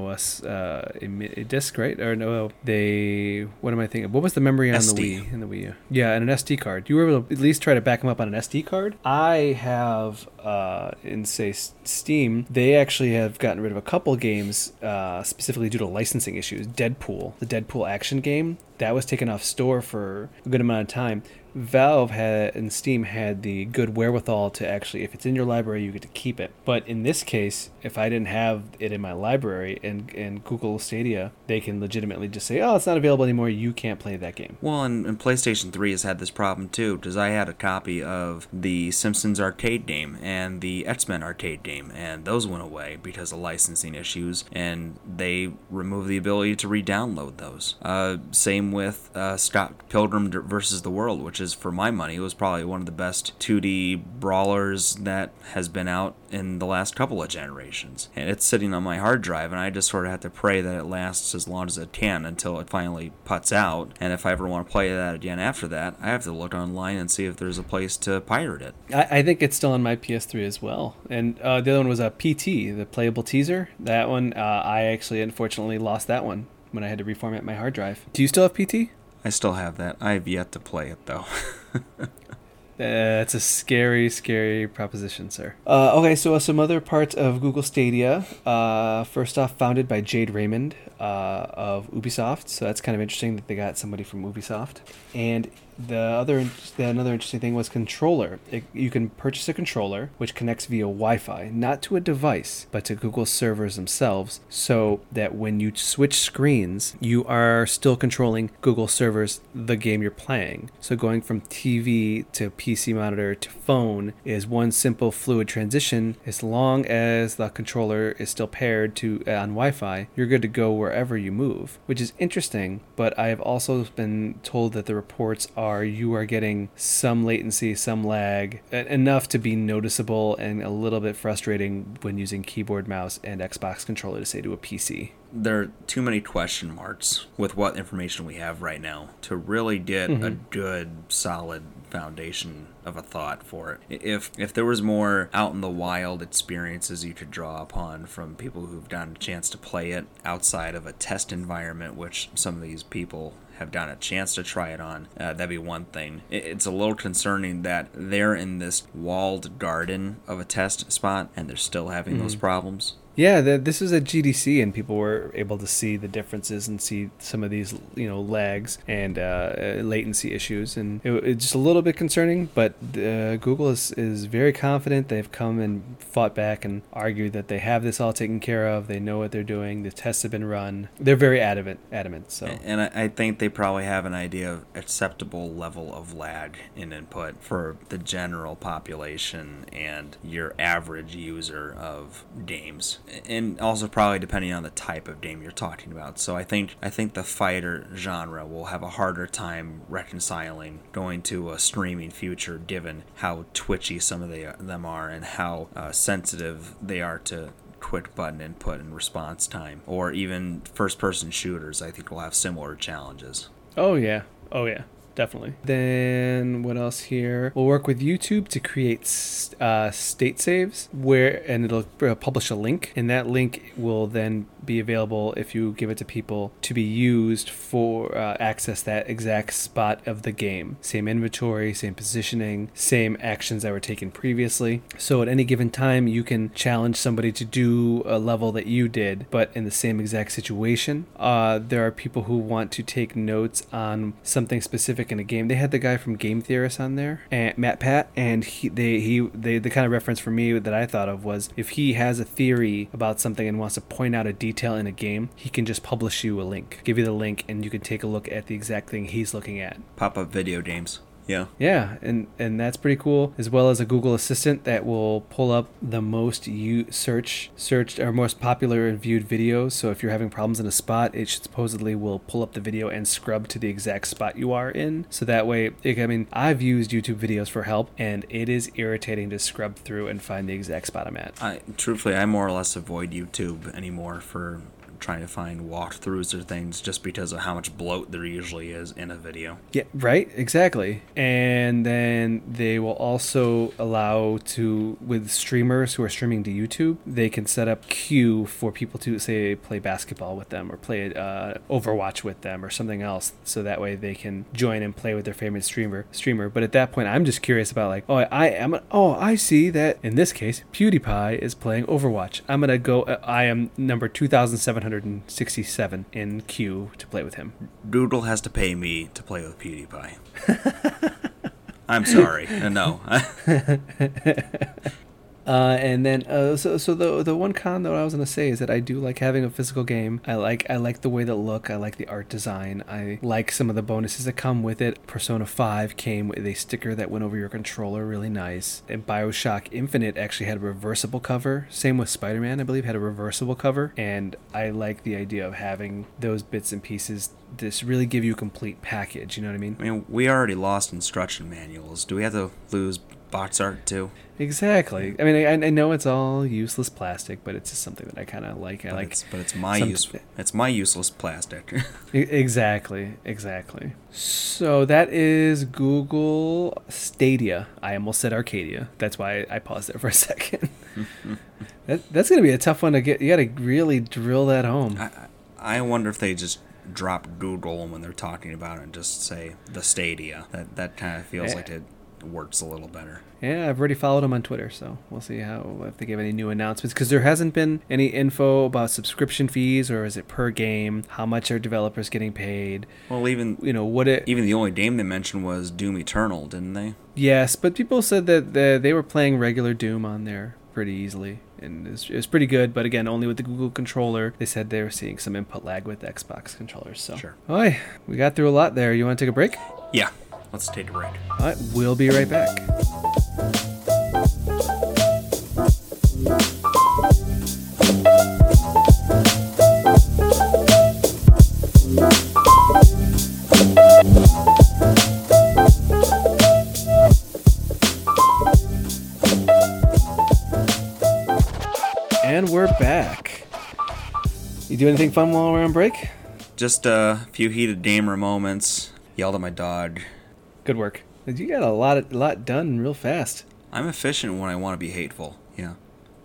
a disc, right? Or no, what am I thinking? What was the memory on SD. the Wii? In the Wii, yeah, and an SD card. You were able to at least try to back them up on an SD card. I have in say Steam, they actually have gotten rid of a couple games specifically due to licensing issues. Deadpool, the Deadpool action game, that was taken off store for a good amount of time. Valve and Steam had the good wherewithal to actually, if it's in your library, you get to keep it. But in this case, if I didn't have it in my library and Google Stadia, they can legitimately just say, oh, it's not available anymore, you can't play that game. Well, and PlayStation 3 has had this problem too, because I had a copy of the Simpsons arcade game and the X-Men arcade game, and those went away because of licensing issues, and they removed the ability to re-download those. Same with Scott Pilgrim vs. the World, which is, for my money, was probably one of the best 2D brawlers that has been out in the last couple of generations. And it's sitting on my hard drive, and I just sort of have to pray that it lasts as long as it can until it finally puts out. And if I ever want to play that again after that, I have to look online and see if there's a place to pirate it. I think it's still on my PS3 as well. And the other one was a PT, the playable teaser. That one, I actually unfortunately lost that one when I had to reformat my hard drive. Do you still have PT? I still have that. I have yet to play it, though. It's a scary, scary proposition, sir. Okay, so some other parts of Google Stadia. First off, founded by Jade Raymond of Ubisoft. So that's kind of interesting that they got somebody from Ubisoft. And another interesting thing was controller. You can purchase a controller which connects via Wi-Fi, not to a device, but to Google servers themselves, so that when you switch screens, you are still controlling Google servers, the game you're playing. So going from TV to PC monitor to phone is one simple fluid transition. As long as the controller is still paired to on Wi-Fi, you're good to go wherever wherever you move, which is interesting. But I have also been told that the reports are you are getting some latency, some lag, enough to be noticeable and a little bit frustrating when using keyboard, mouse, and Xbox controller to say to a PC. There are too many question marks with what information we have right now to really get a good, solid foundation of a thought for it. If there was more out in the wild experiences you could draw upon from people who've gotten a chance to play it outside of a test environment, which some of these people have gotten a chance to try it on, that'd be one thing. It's a little concerning that they're in this walled garden of a test spot and they're still having those problems. Yeah, this is at GDC, and people were able to see the differences and see some of these, lags and latency issues, and it's just a little bit concerning. But Google is very confident. They've come and fought back and argued that they have this all taken care of. They know what they're doing. The tests have been run. They're very adamant. So, and I think they probably have an idea of acceptable level of lag in input for the general population and your average user of games. And also probably depending on the type of game you're talking about. So I think the fighter genre will have a harder time reconciling going to a streaming future, given how twitchy some of them are and how sensitive they are to quick button input and response time. Or even first-person shooters, I think, will have similar challenges. Oh yeah. Definitely. Then what else here? We'll work with YouTube to create state saves and it'll publish a link, and that link will then be available if you give it to people to be used for access that exact spot of the game. Same inventory, same positioning, same actions that were taken previously. So at any given time, you can challenge somebody to do a level that you did, but in the same exact situation. There are people who want to take notes on something specific in a game. They had the guy from Game Theorist on there, and Matt Pat, and the kind of reference for me that I thought of was if he has a theory about something and wants to point out a detail in a game, he can just publish you a link, give you the link, and you can take a look at the exact thing he's looking at. Pop-up video games. Yeah, and that's pretty cool, as well as a Google Assistant that will pull up the most searched or most popular and viewed videos. So if you're having problems in a spot, it supposedly will pull up the video and scrub to the exact spot you are in. So that way, I've used YouTube videos for help, and it is irritating to scrub through and find the exact spot I'm at. I more or less avoid YouTube anymore for trying to find walkthroughs or things, just because of how much bloat there usually is in a video. Yeah, right, exactly. And then they will also allow with streamers who are streaming to YouTube, they can set up queue for people to, say, play basketball with them or play Overwatch with them or something else, so that way they can join and play with their favorite streamer. But at that point, I'm just curious about I see that in this case PewDiePie is playing Overwatch. I'm gonna go. I am number 2,767 in queue to play with him. Google has to pay me to play with PewDiePie. I'm sorry. No. And then so the one con that I was gonna say is that I do like having a physical game. I like the way they look. I like the art design. I like some of the bonuses that come with it. Persona 5 came with a sticker that went over your controller, really nice. And BioShock Infinite actually had a reversible cover. Same with Spider-Man, I believe, had a reversible cover. And I like the idea of having those bits and pieces just really give you a complete package. You know what I mean? I mean, we already lost instruction manuals. Do we have to lose box art too? Exactly. I mean, I know it's all useless plastic, but it's just something that I kind of like. It's my useless plastic. Exactly. So that is Google Stadia. I almost said Arcadia. That's why I paused there for a second. That's going to be a tough one to get. You got to really drill that home. I wonder if they just drop Google when they're talking about it and just say the Stadia. That kind of feels like it works a little better. Yeah, I've already followed them on Twitter, so we'll see if they give any new announcements, because there hasn't been any info about subscription fees, or is it per game? How much are developers getting paid? Well, even the only game they mentioned was Doom Eternal, didn't they? Yes, but people said that they were playing regular Doom on there pretty easily, and it was pretty good, but again, only with the Google controller. They said they were seeing some input lag with Xbox controllers. So, sure. All right, we got through a lot there. You want to take a break? Yeah, let's take a break. All right, we'll be right back. And we're back. You do anything fun while we're on break? Just a few heated gamer moments. Yelled at my dog. Good work. You got a lot done real fast. I'm efficient when I want to be hateful. Yeah.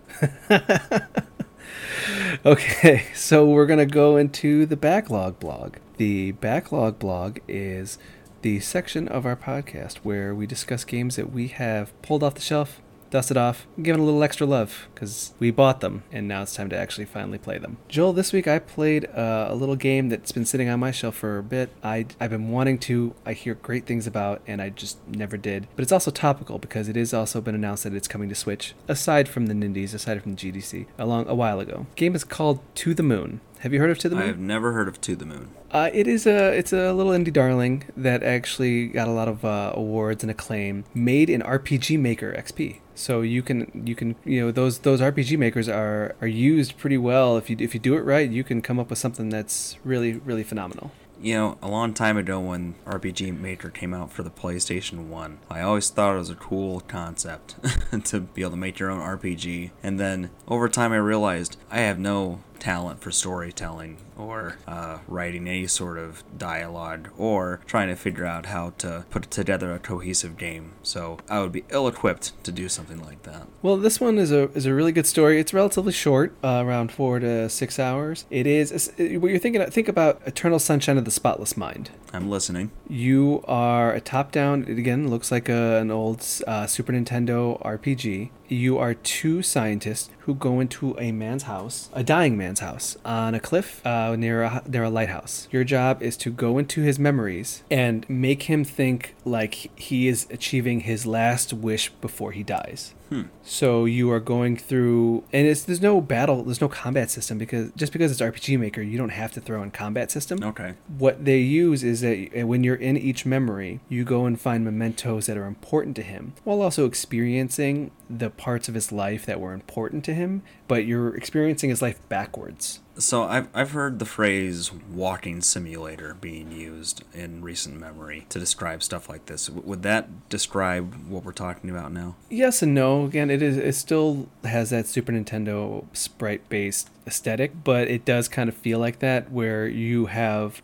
Okay, so we're going to go into the backlog blog. The backlog blog is the section of our podcast where we discuss games that we have pulled off the shelf, dusted off, and given a little extra love because we bought them and now it's time to actually finally play them. Joel, this week I played a little game that's been sitting on my shelf for a bit. I've been wanting to. I hear great things about and I just never did. But it's also topical because it has also been announced that it's coming to Switch, aside from the Nindies, aside from the GDC, a while ago. The game is called To the Moon. Have you heard of To the Moon? I have never heard of To the Moon. It's a little indie darling that actually got a lot of awards and acclaim, made in RPG Maker XP. So you can those RPG makers are used pretty well. If you do it right, you can come up with something that's really, really phenomenal. You know, a long time ago when RPG Maker came out for the PlayStation 1, I always thought it was a cool concept to be able to make your own RPG. And then over time I realized I have no talent for storytelling or writing any sort of dialogue or trying to figure out how to put together a cohesive game. So I would be ill-equipped to do something like that. Well, this one is a really good story. It's relatively short, around 4 to 6 hours. It is what you're thinking. Think about Eternal Sunshine of the Spotless Mind. I'm listening. You are a top-down. It again looks like an old Super Nintendo RPG. You are two scientists who go into a man's house, a dying man's house, on a cliff near a lighthouse. Your job is to go into his memories and make him think like he is achieving his last wish before he dies. So you are going through, and there's no combat system because it's RPG Maker, you don't have to throw in combat system. Okay. What they use is that when you're in each memory, you go and find mementos that are important to him, while also experiencing the parts of his life that were important to him, but you're experiencing his life backwards. So I've heard the phrase walking simulator being used in recent memory to describe stuff like this. Would that describe what we're talking about now? Yes and no. Again, it still has that Super Nintendo sprite-based aesthetic, but it does kind of feel like that, where you have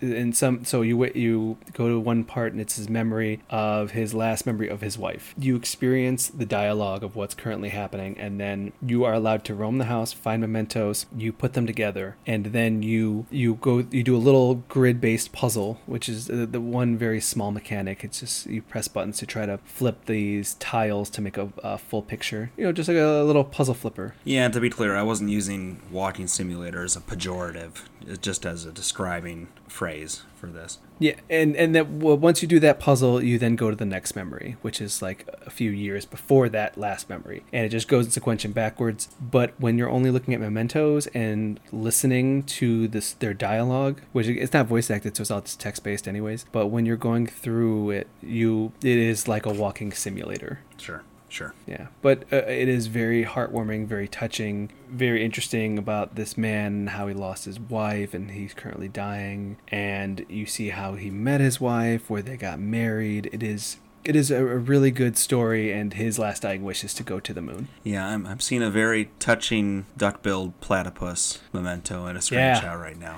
you go to one part and it's his memory of his last memory of his wife. You experience the dialogue of what's currently happening, and then you are allowed to roam the house, find mementos, you put them together, and then you do a little grid-based puzzle, which is the one very small mechanic. It's just you press buttons to try to flip these tiles to make a full picture. Just like a little puzzle flipper. Yeah, to be clear, I wasn't using walking simulator as a pejorative, just as a describing phrase for this. Yeah, and then once you do that puzzle, you then go to the next memory, which is like a few years before that last memory. And it just goes in sequential backwards. But when you're only looking at mementos and listening to their dialogue, which it's not voice acted, so it's all just text-based anyways. But when you're going through it, it is like a walking simulator. Sure. Yeah, but it is very heartwarming, very touching, very interesting about this man, how he lost his wife and he's currently dying. And you see how he met his wife, where they got married. It is a really good story, and his last dying wish is to go to the moon. Yeah, I'm seeing a very touching duck-billed platypus memento in a screenshot right now.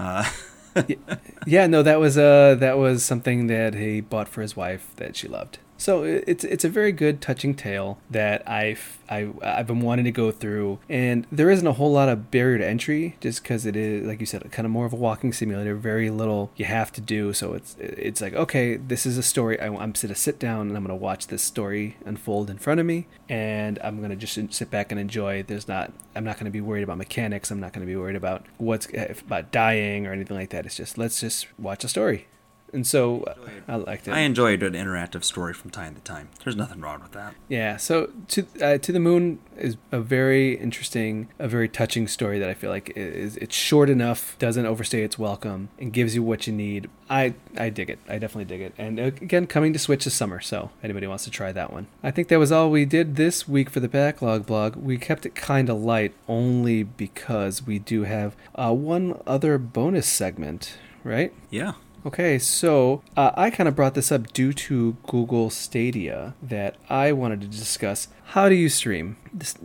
Yeah, no, that was something that he bought for his wife that she loved. So it's a very good, touching tale that I've been wanting to go through, and there isn't a whole lot of barrier to entry, just because it is, like you said, kind of more of a walking simulator. Very little you have to do, so it's like, okay, this is a story. I'm going to sit down and I'm going to watch this story unfold in front of me, and I'm going to just sit back and enjoy. I'm not going to be worried about mechanics. I'm not going to be worried about about dying or anything like that. It's just, let's just watch a story. And so I liked it. I enjoy a good interactive story from time to time. There's nothing wrong with that. Yeah, so To the Moon is a very interesting, a very touching story that I feel like it's short enough, doesn't overstay its welcome, and gives you what you need. I dig it. I definitely dig it. And again, coming to Switch this summer, so anybody wants to try that one. I think that was all we did this week for the Backlog blog. We kept it kind of light only because we do have one other bonus segment right? Yeah. Okay, so I kind of brought this up due to Google Stadia that I wanted to discuss. How do you stream?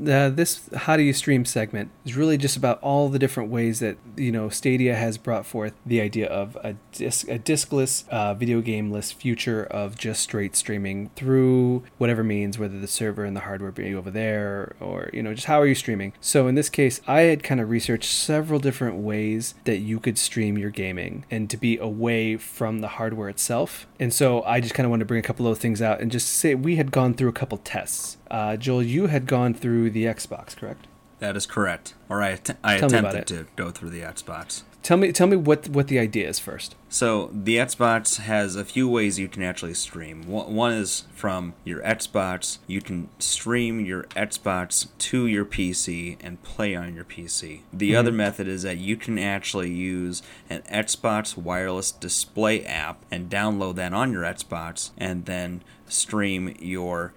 This How do you stream segment is really just about all the different ways that Stadia has brought forth the idea of a diskless, video game-less future of just straight streaming through whatever means, whether the server and the hardware be over there or just how are you streaming. So in this case, I had kind of researched several different ways that you could stream your gaming and to be away from the hardware itself. And so I just kind of wanted to bring a couple of those things out and just say we had gone through a couple tests. Joel, you had gone through the Xbox, correct? That is correct. Or I attempted to go through the Xbox. Tell me what the idea is first. So the Xbox has a few ways you can actually stream. One is from your Xbox. You can stream your Xbox to your PC and play on your PC. The other method is that you can actually use an Xbox wireless display app and download that on your Xbox and then stream your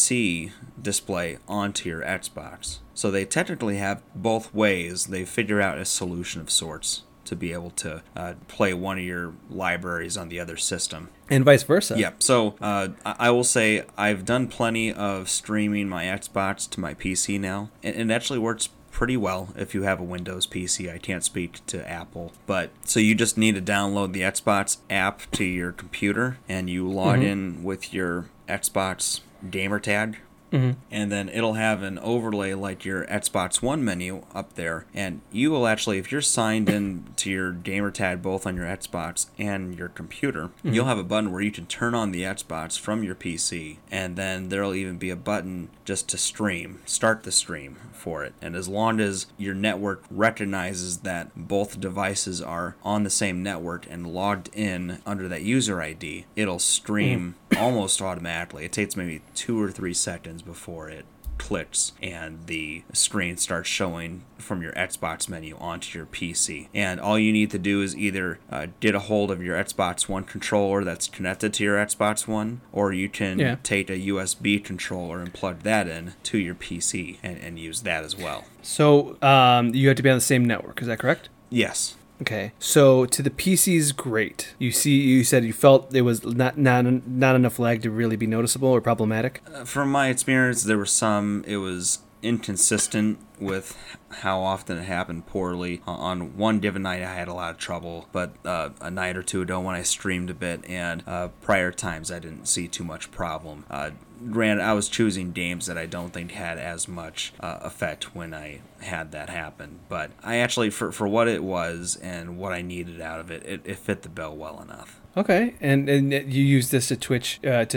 PC display onto your Xbox. So they technically have both ways. They figure out a solution of sorts to be able to play one of your libraries on the other system. And vice versa. Yeah, so I will say I've done plenty of streaming my Xbox to my PC now, and it actually works pretty well if you have a Windows PC. I can't speak to Apple, but so you just need to download the Xbox app to your computer, and you log in with your Xbox gamer tag. And then it'll have an overlay like your Xbox One menu up there. And you will actually, if you're signed in to your gamer tag both on your Xbox and your computer, you'll have a button where you can turn on the Xbox from your PC. And then there'll even be a button just to start the stream for it. And as long as your network recognizes that both devices are on the same network and logged in under that user ID, it'll stream almost automatically. It takes maybe 2 or 3 seconds before it clicks and the screen starts showing from your Xbox menu onto your PC. And all you need to do is either get a hold of your Xbox One controller that's connected to your Xbox One, or you can take a USB controller and plug that in to your PC and use that as well. So you have to be on the same network, is that correct? Yes. Okay, so to the PC's great. You said you felt it was not enough lag to really be noticeable or problematic? From my experience, there were some. It was inconsistent with how often it happened poorly. On one given night, I had a lot of trouble, but a night or two ago when I streamed a bit, and prior times I didn't see too much problem. Granted, I was choosing games that I don't think had as much effect when I had that happen, but I actually, for what it was and what I needed out of it, it fit the bill well enough. Okay, and you use this to Twitch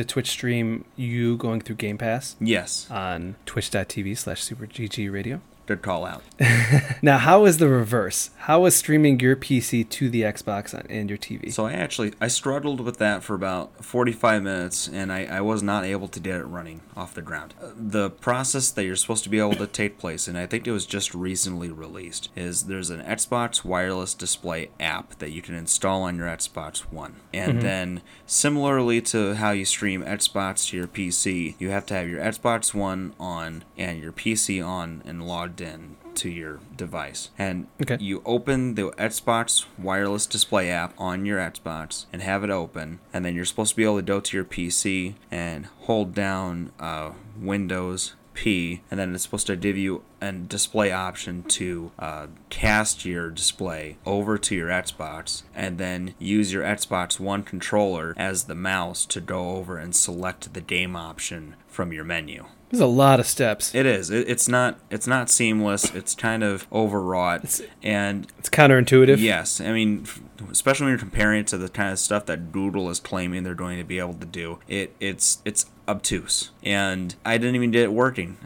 stream you going through Game Pass? Yes. On twitch.tv/SuperGGRadio. Good call out. Now, how is the reverse? How is streaming your PC to the Xbox and your TV? So I struggled with that for about 45 minutes, and I was not able to get it running off the ground. The process that you're supposed to be able to take place, and I think it was just recently released, is there's an Xbox wireless display app that you can install on your Xbox One. And then, similarly to how you stream Xbox to your PC, you have to have your Xbox One on and your PC on and logged in to your device. And you open the Xbox wireless display app on your Xbox and have it open, and then you're supposed to be able to go to your PC and hold down Windows P, and then it's supposed to give you a display option to cast your display over to your Xbox, and then use your Xbox One controller as the mouse to go over and select the game option from your menu. There's a lot of steps. It is. It's not seamless. It's kind of overwrought, and it's counterintuitive. Yes, I mean, especially when you're comparing it to the kind of stuff that Google is claiming they're going to be able to do. It's obtuse, and I didn't even get it working.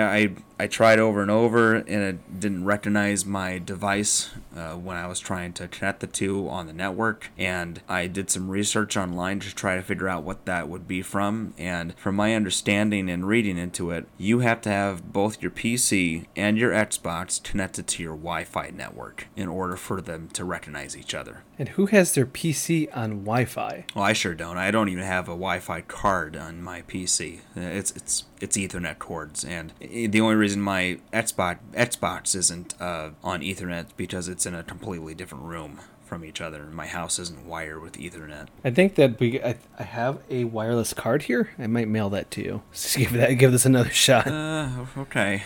I tried over and over, and it didn't recognize my device when I was trying to connect the two on the network, and I did some research online to try to figure out what that would be from, and from my understanding and reading into it, you have to have both your PC and your Xbox connected to your Wi-Fi network in order for them to recognize each other. And who has their PC on Wi-Fi? Well, I sure don't. I don't even have a Wi-Fi card on my PC. It's Ethernet cords, and the only reason my Xbox isn't on Ethernet is because it's in a completely different room from each other. My house isn't wired with Ethernet. I think that I have a wireless card here. I might mail that to you. Just give this another shot. Okay.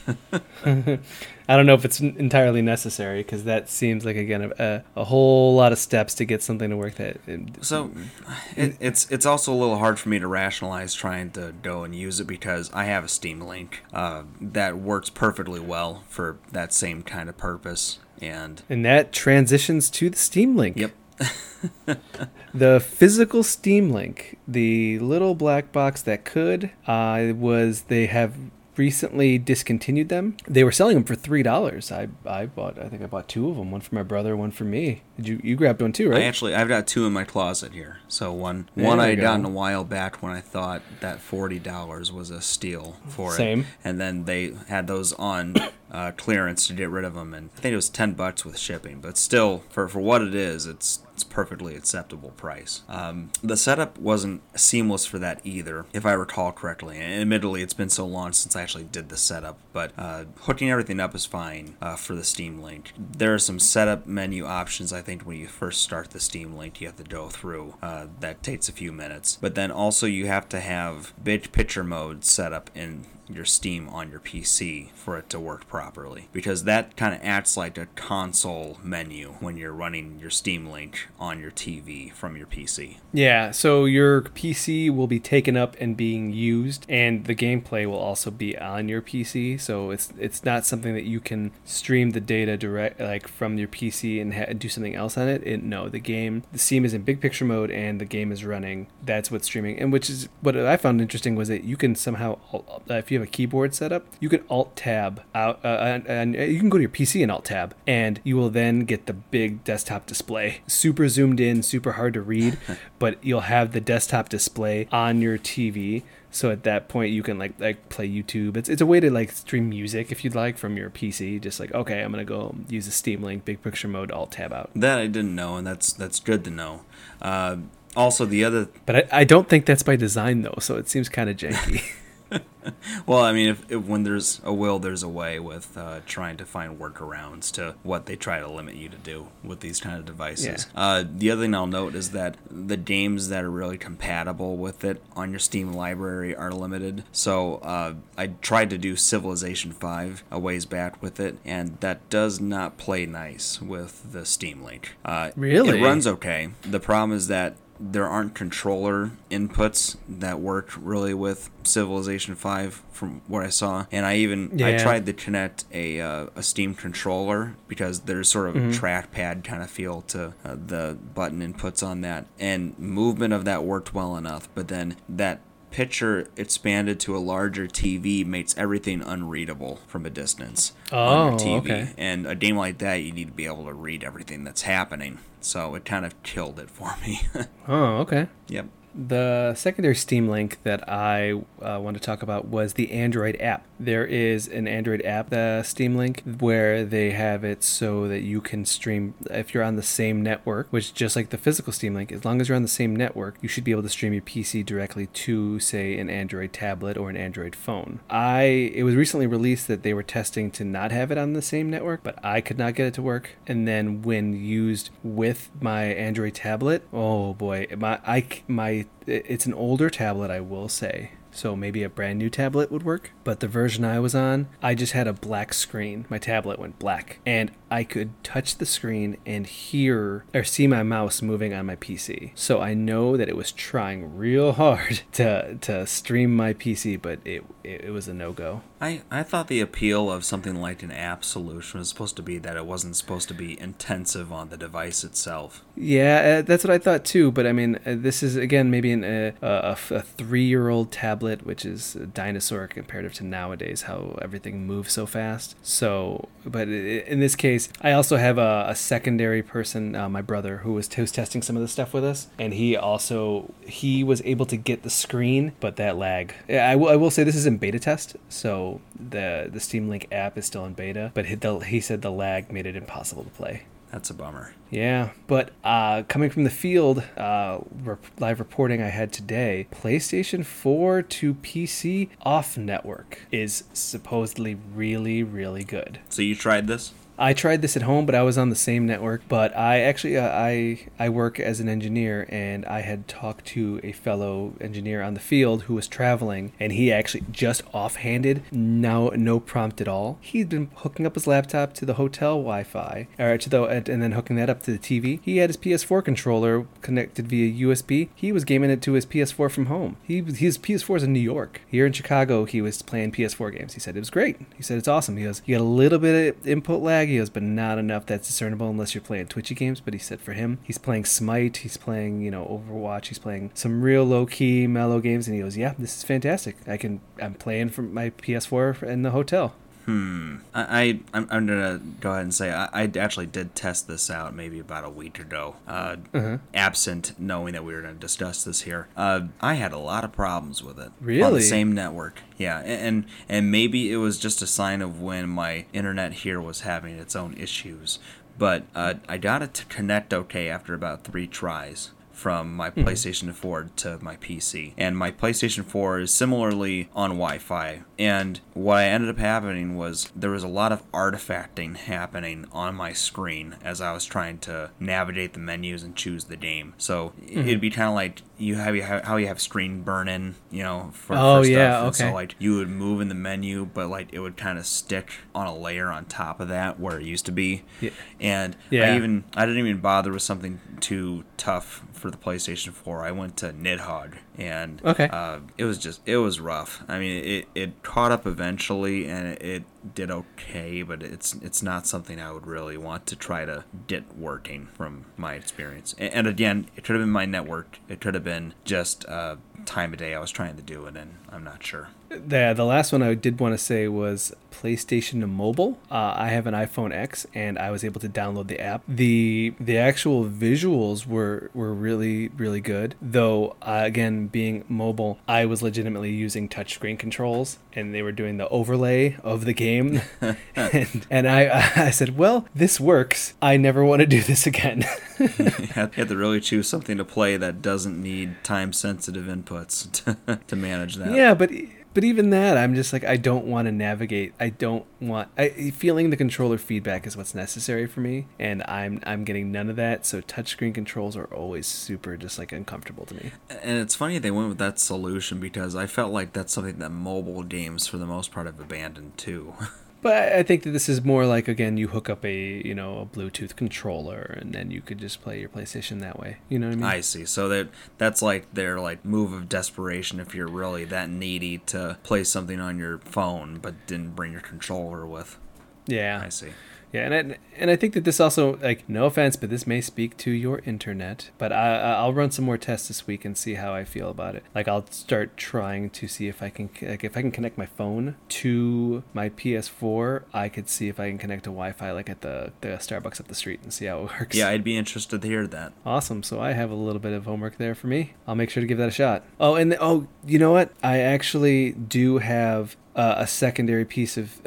I don't know if it's entirely necessary, because that seems like, again, a whole lot of steps to get something to work. So it's also a little hard for me to rationalize trying to go and use it, because I have a Steam Link that works perfectly well for that same kind of purpose. And that transitions to the Steam Link. Yep. The physical Steam Link, the little black box that could, they have recently discontinued them. They were selling them for $3. I think I bought two of them, one for my brother, one for me. You grabbed one too, right? I've got two in my closet here. So one I had gotten a while back when I thought that $40 was a steal for Same. it. And then they had those on clearance to get rid of them, and I think it was $10 with shipping, but still, for what it is, it's perfectly acceptable price. The setup wasn't seamless for that either, if I recall correctly. And admittedly, it's been so long since I actually did the setup, but hooking everything up is fine for the Steam Link. There are some setup menu options, I think, when you first start the Steam Link you have to go through. That takes a few minutes. But then also you have to have big picture mode set up in your Steam on your PC for it to work properly, because that kind of acts like a console menu when you're running your Steam Link on your TV from your PC. Yeah, so your PC will be taken up and being used, and the gameplay will also be on your PC. So it's not something that you can stream the data direct, like, from your PC and do something else on it. No, the Steam is in big picture mode and the game is running. That's what's streaming, and which is what I found interesting was that you can somehow, if you have a keyboard setup, you can Alt Tab out, and you can go to your PC and Alt Tab, and you will then get the big desktop display, super zoomed in, super hard to read, but you'll have the desktop display on your TV. So at that point, you can like play YouTube. It's a way to like stream music if you'd like from your PC. Just like, okay, I'm gonna go use the Steam Link, big picture mode, Alt Tab out. That I didn't know, and that's good to know. Also, the other, but I don't think that's by design though, so it seems kind of janky. Well, I mean, if when there's a will, there's a way with trying to find workarounds to what they try to limit you to do with these kind of devices. Yeah. The other thing I'll note is that the games that are really compatible with it on your Steam library are limited. So I tried to do Civilization 5 a ways back with it, and that does not play nice with the Steam Link. Really? It runs okay. The problem is that there aren't controller inputs that work really with Civilization 5 from what I saw. And I tried to connect a Steam controller, because there's sort of a trackpad kind of feel to the button inputs on that. And movement of that worked well enough, but then that picture expanded to a larger TV makes everything unreadable from a distance on your TV. Okay. And a game like that, you need to be able to read everything that's happening. So it kind of killed it for me. Oh, okay. Yep. The secondary Steam Link that I want to talk about was the Android app. There is an Android app, the Steam Link, where they have it so that you can stream, if you're on the same network, which just like the physical Steam Link, as long as you're on the same network, you should be able to stream your PC directly to, say, an Android tablet or an Android phone. It was recently released that they were testing to not have it on the same network, but I could not get it to work. And then when used with my Android tablet, oh boy, it's an older tablet, I will say. So maybe a brand new tablet would work. But the version I was on, I just had a black screen. My tablet went black. And I could touch the screen and hear or see my mouse moving on my PC. So I know that it was trying real hard to stream my PC, but it was a no-go. I thought the appeal of something like an app solution was supposed to be that it wasn't supposed to be intensive on the device itself. Yeah, that's what I thought too. But I mean, this is, again, maybe a 3-year-old tablet, which is a dinosaur comparative to nowadays, how everything moves so fast. So, but in this case, I also have a secondary person, my brother, who was testing some of the stuff with us, and he was able to get the screen, but that lag. I will say this is in beta test, so the Steam Link app is still in beta, but he said the lag made it impossible to play. That's a bummer. Yeah, but coming from the field, live reporting I had today, PlayStation 4 to PC off network is supposedly really, really good. So you tried this? I tried this at home, but I was on the same network. But I actually, I work as an engineer, and I had talked to a fellow engineer on the field who was traveling, and he actually just offhanded, no prompt at all. He'd been hooking up his laptop to the hotel Wi-Fi, and then hooking that up to the TV. He had his PS4 controller connected via USB. He was gaming it to his PS4 from home. His PS4 is in New York. Here in Chicago, he was playing PS4 games. He said it was great. He said it's awesome. He goes, you got a little bit of input lag. He goes, but not enough that's discernible unless you're playing twitchy games. But he said for him, he's playing Smite. He's playing, Overwatch. He's playing some real low-key, mellow games. And he goes, yeah, this is fantastic. I'm playing from my PS4 in the hotel. I'm gonna go ahead and say I actually did test this out maybe about a week ago. Absent knowing that we were going to discuss this here, I had a lot of problems with it. Really? On the same network, yeah, and maybe it was just a sign of when my internet here was having its own issues. But I got it to connect okay after about 3 tries. From my PlayStation 4 to my PC. And my PlayStation 4 is similarly on Wi-Fi. And what ended up happening was there was a lot of artifacting happening on my screen as I was trying to navigate the menus and choose the game. So it'd be kind of like how you have screen burn-in, for stuff. Yeah, and okay. so you would move in the menu, but it would kind of stick on a layer on top of that where it used to be. Yeah. And I didn't even bother with something too tough for the PlayStation 4. I went to Nidhogg, and it was rough. I mean, it caught up eventually, and it did okay, but it's not something I would really want to try to get working from my experience. And again, it could have been my network. It could have been just time of day I was trying to do it in. I'm not sure. The last one I did want to say was PlayStation Mobile. I have an iPhone X, and I was able to download the app. The actual visuals were really, really good. Though, again, being mobile, I was legitimately using touchscreen controls, and they were doing the overlay of the game. and I said, well, this works. I never want to do this again. You have to really choose something to play that doesn't need time-sensitive inputs to manage that. Yeah, but even that, I'm just like, I don't want to navigate. Feeling the controller feedback is what's necessary for me, and I'm getting none of that. So touchscreen controls are always super just uncomfortable to me. And it's funny they went with that solution because I felt like that's something that mobile games for the most part have abandoned too. But I think that this is more like, again, you hook up a Bluetooth controller, and then you could just play your PlayStation that way. You know what I mean? I see. So that's their move of desperation if you're really that needy to play something on your phone but didn't bring your controller with. Yeah. I see. Yeah, and I think that this also, no offense, but this may speak to your internet. But I'll run some more tests this week and see how I feel about it. I'll start trying to see if I can connect my phone to my PS4. I could see if I can connect to Wi-Fi at the Starbucks up the street and see how it works. Yeah, I'd be interested to hear that. Awesome. So I have a little bit of homework there for me. I'll make sure to give that a shot. Oh, and you know what? I actually do have a secondary piece of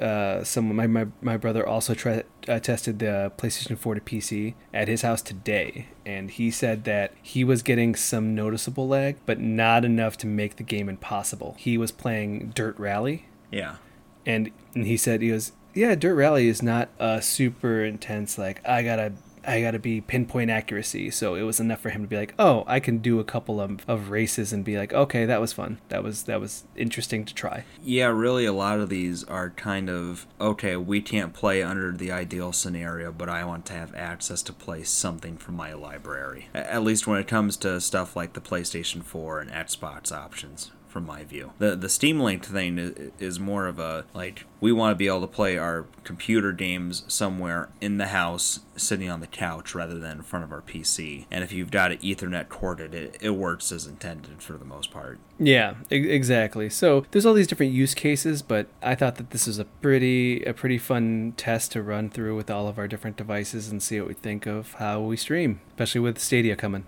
my brother also tested the PlayStation 4 to PC at his house today, and he said that he was getting some noticeable lag, but not enough to make the game impossible. He was playing Dirt Rally. Yeah. And he said, Dirt Rally is not super intense, I gotta be pinpoint accuracy. So it was enough for him to be like, oh, I can do a couple of races and be like, okay, that was fun. That was interesting to try. Yeah, really a lot of these are kind of, okay, we can't play under the ideal scenario, but I want to have access to play something from my library. At least when it comes to stuff like the PlayStation 4 and Xbox options. From my view, the Steam Link thing is more of a we want to be able to play our computer games somewhere in the house, sitting on the couch rather than in front of our PC. And if you've got it Ethernet corded, it works as intended for the most part. Yeah, exactly. So there's all these different use cases, but I thought that this was a pretty fun test to run through with all of our different devices and see what we think of how we stream, especially with Stadia coming.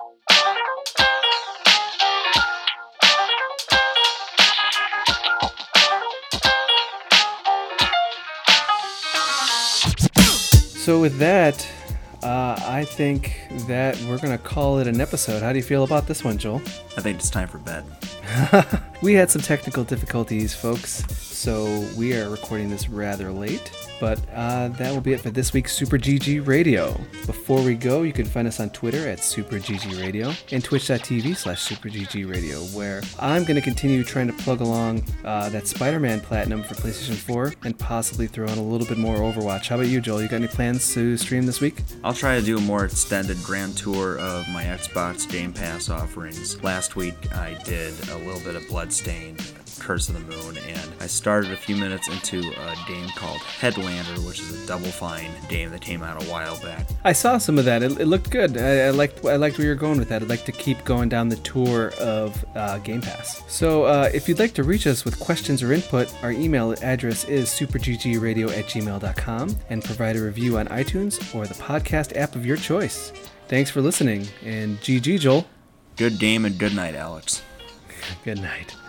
So with that, I think that we're going to call it an episode. How do you feel about this one, Joel? I think it's time for bed. We had some technical difficulties, folks, so we are recording this rather late. But that will be it for this week's Super GG Radio. Before we go, you can find us on Twitter at Super GG Radio and twitch.tv/Super GG Radio, where I'm going to continue trying to plug along that Spider-Man Platinum for PlayStation 4 and possibly throw in a little bit more Overwatch. How about you, Joel? You got any plans to stream this week? I'll try to do a more extended grand tour of my Xbox Game Pass offerings. Last week I did a little bit of Bloodstained, Curse of the Moon, and I started a few minutes into a game called Headlander, which is a Double Fine game that came out a while back. I saw some of that. It looked good. I liked where you're going with that. I'd like to keep going down the tour of Game Pass. So if you'd like to reach us with questions or input, our email address is superggradio@gmail.com, and provide a review on iTunes or the podcast app of your choice. Thanks for listening, and GG, Joel. Good game and good night, Alex. Good night.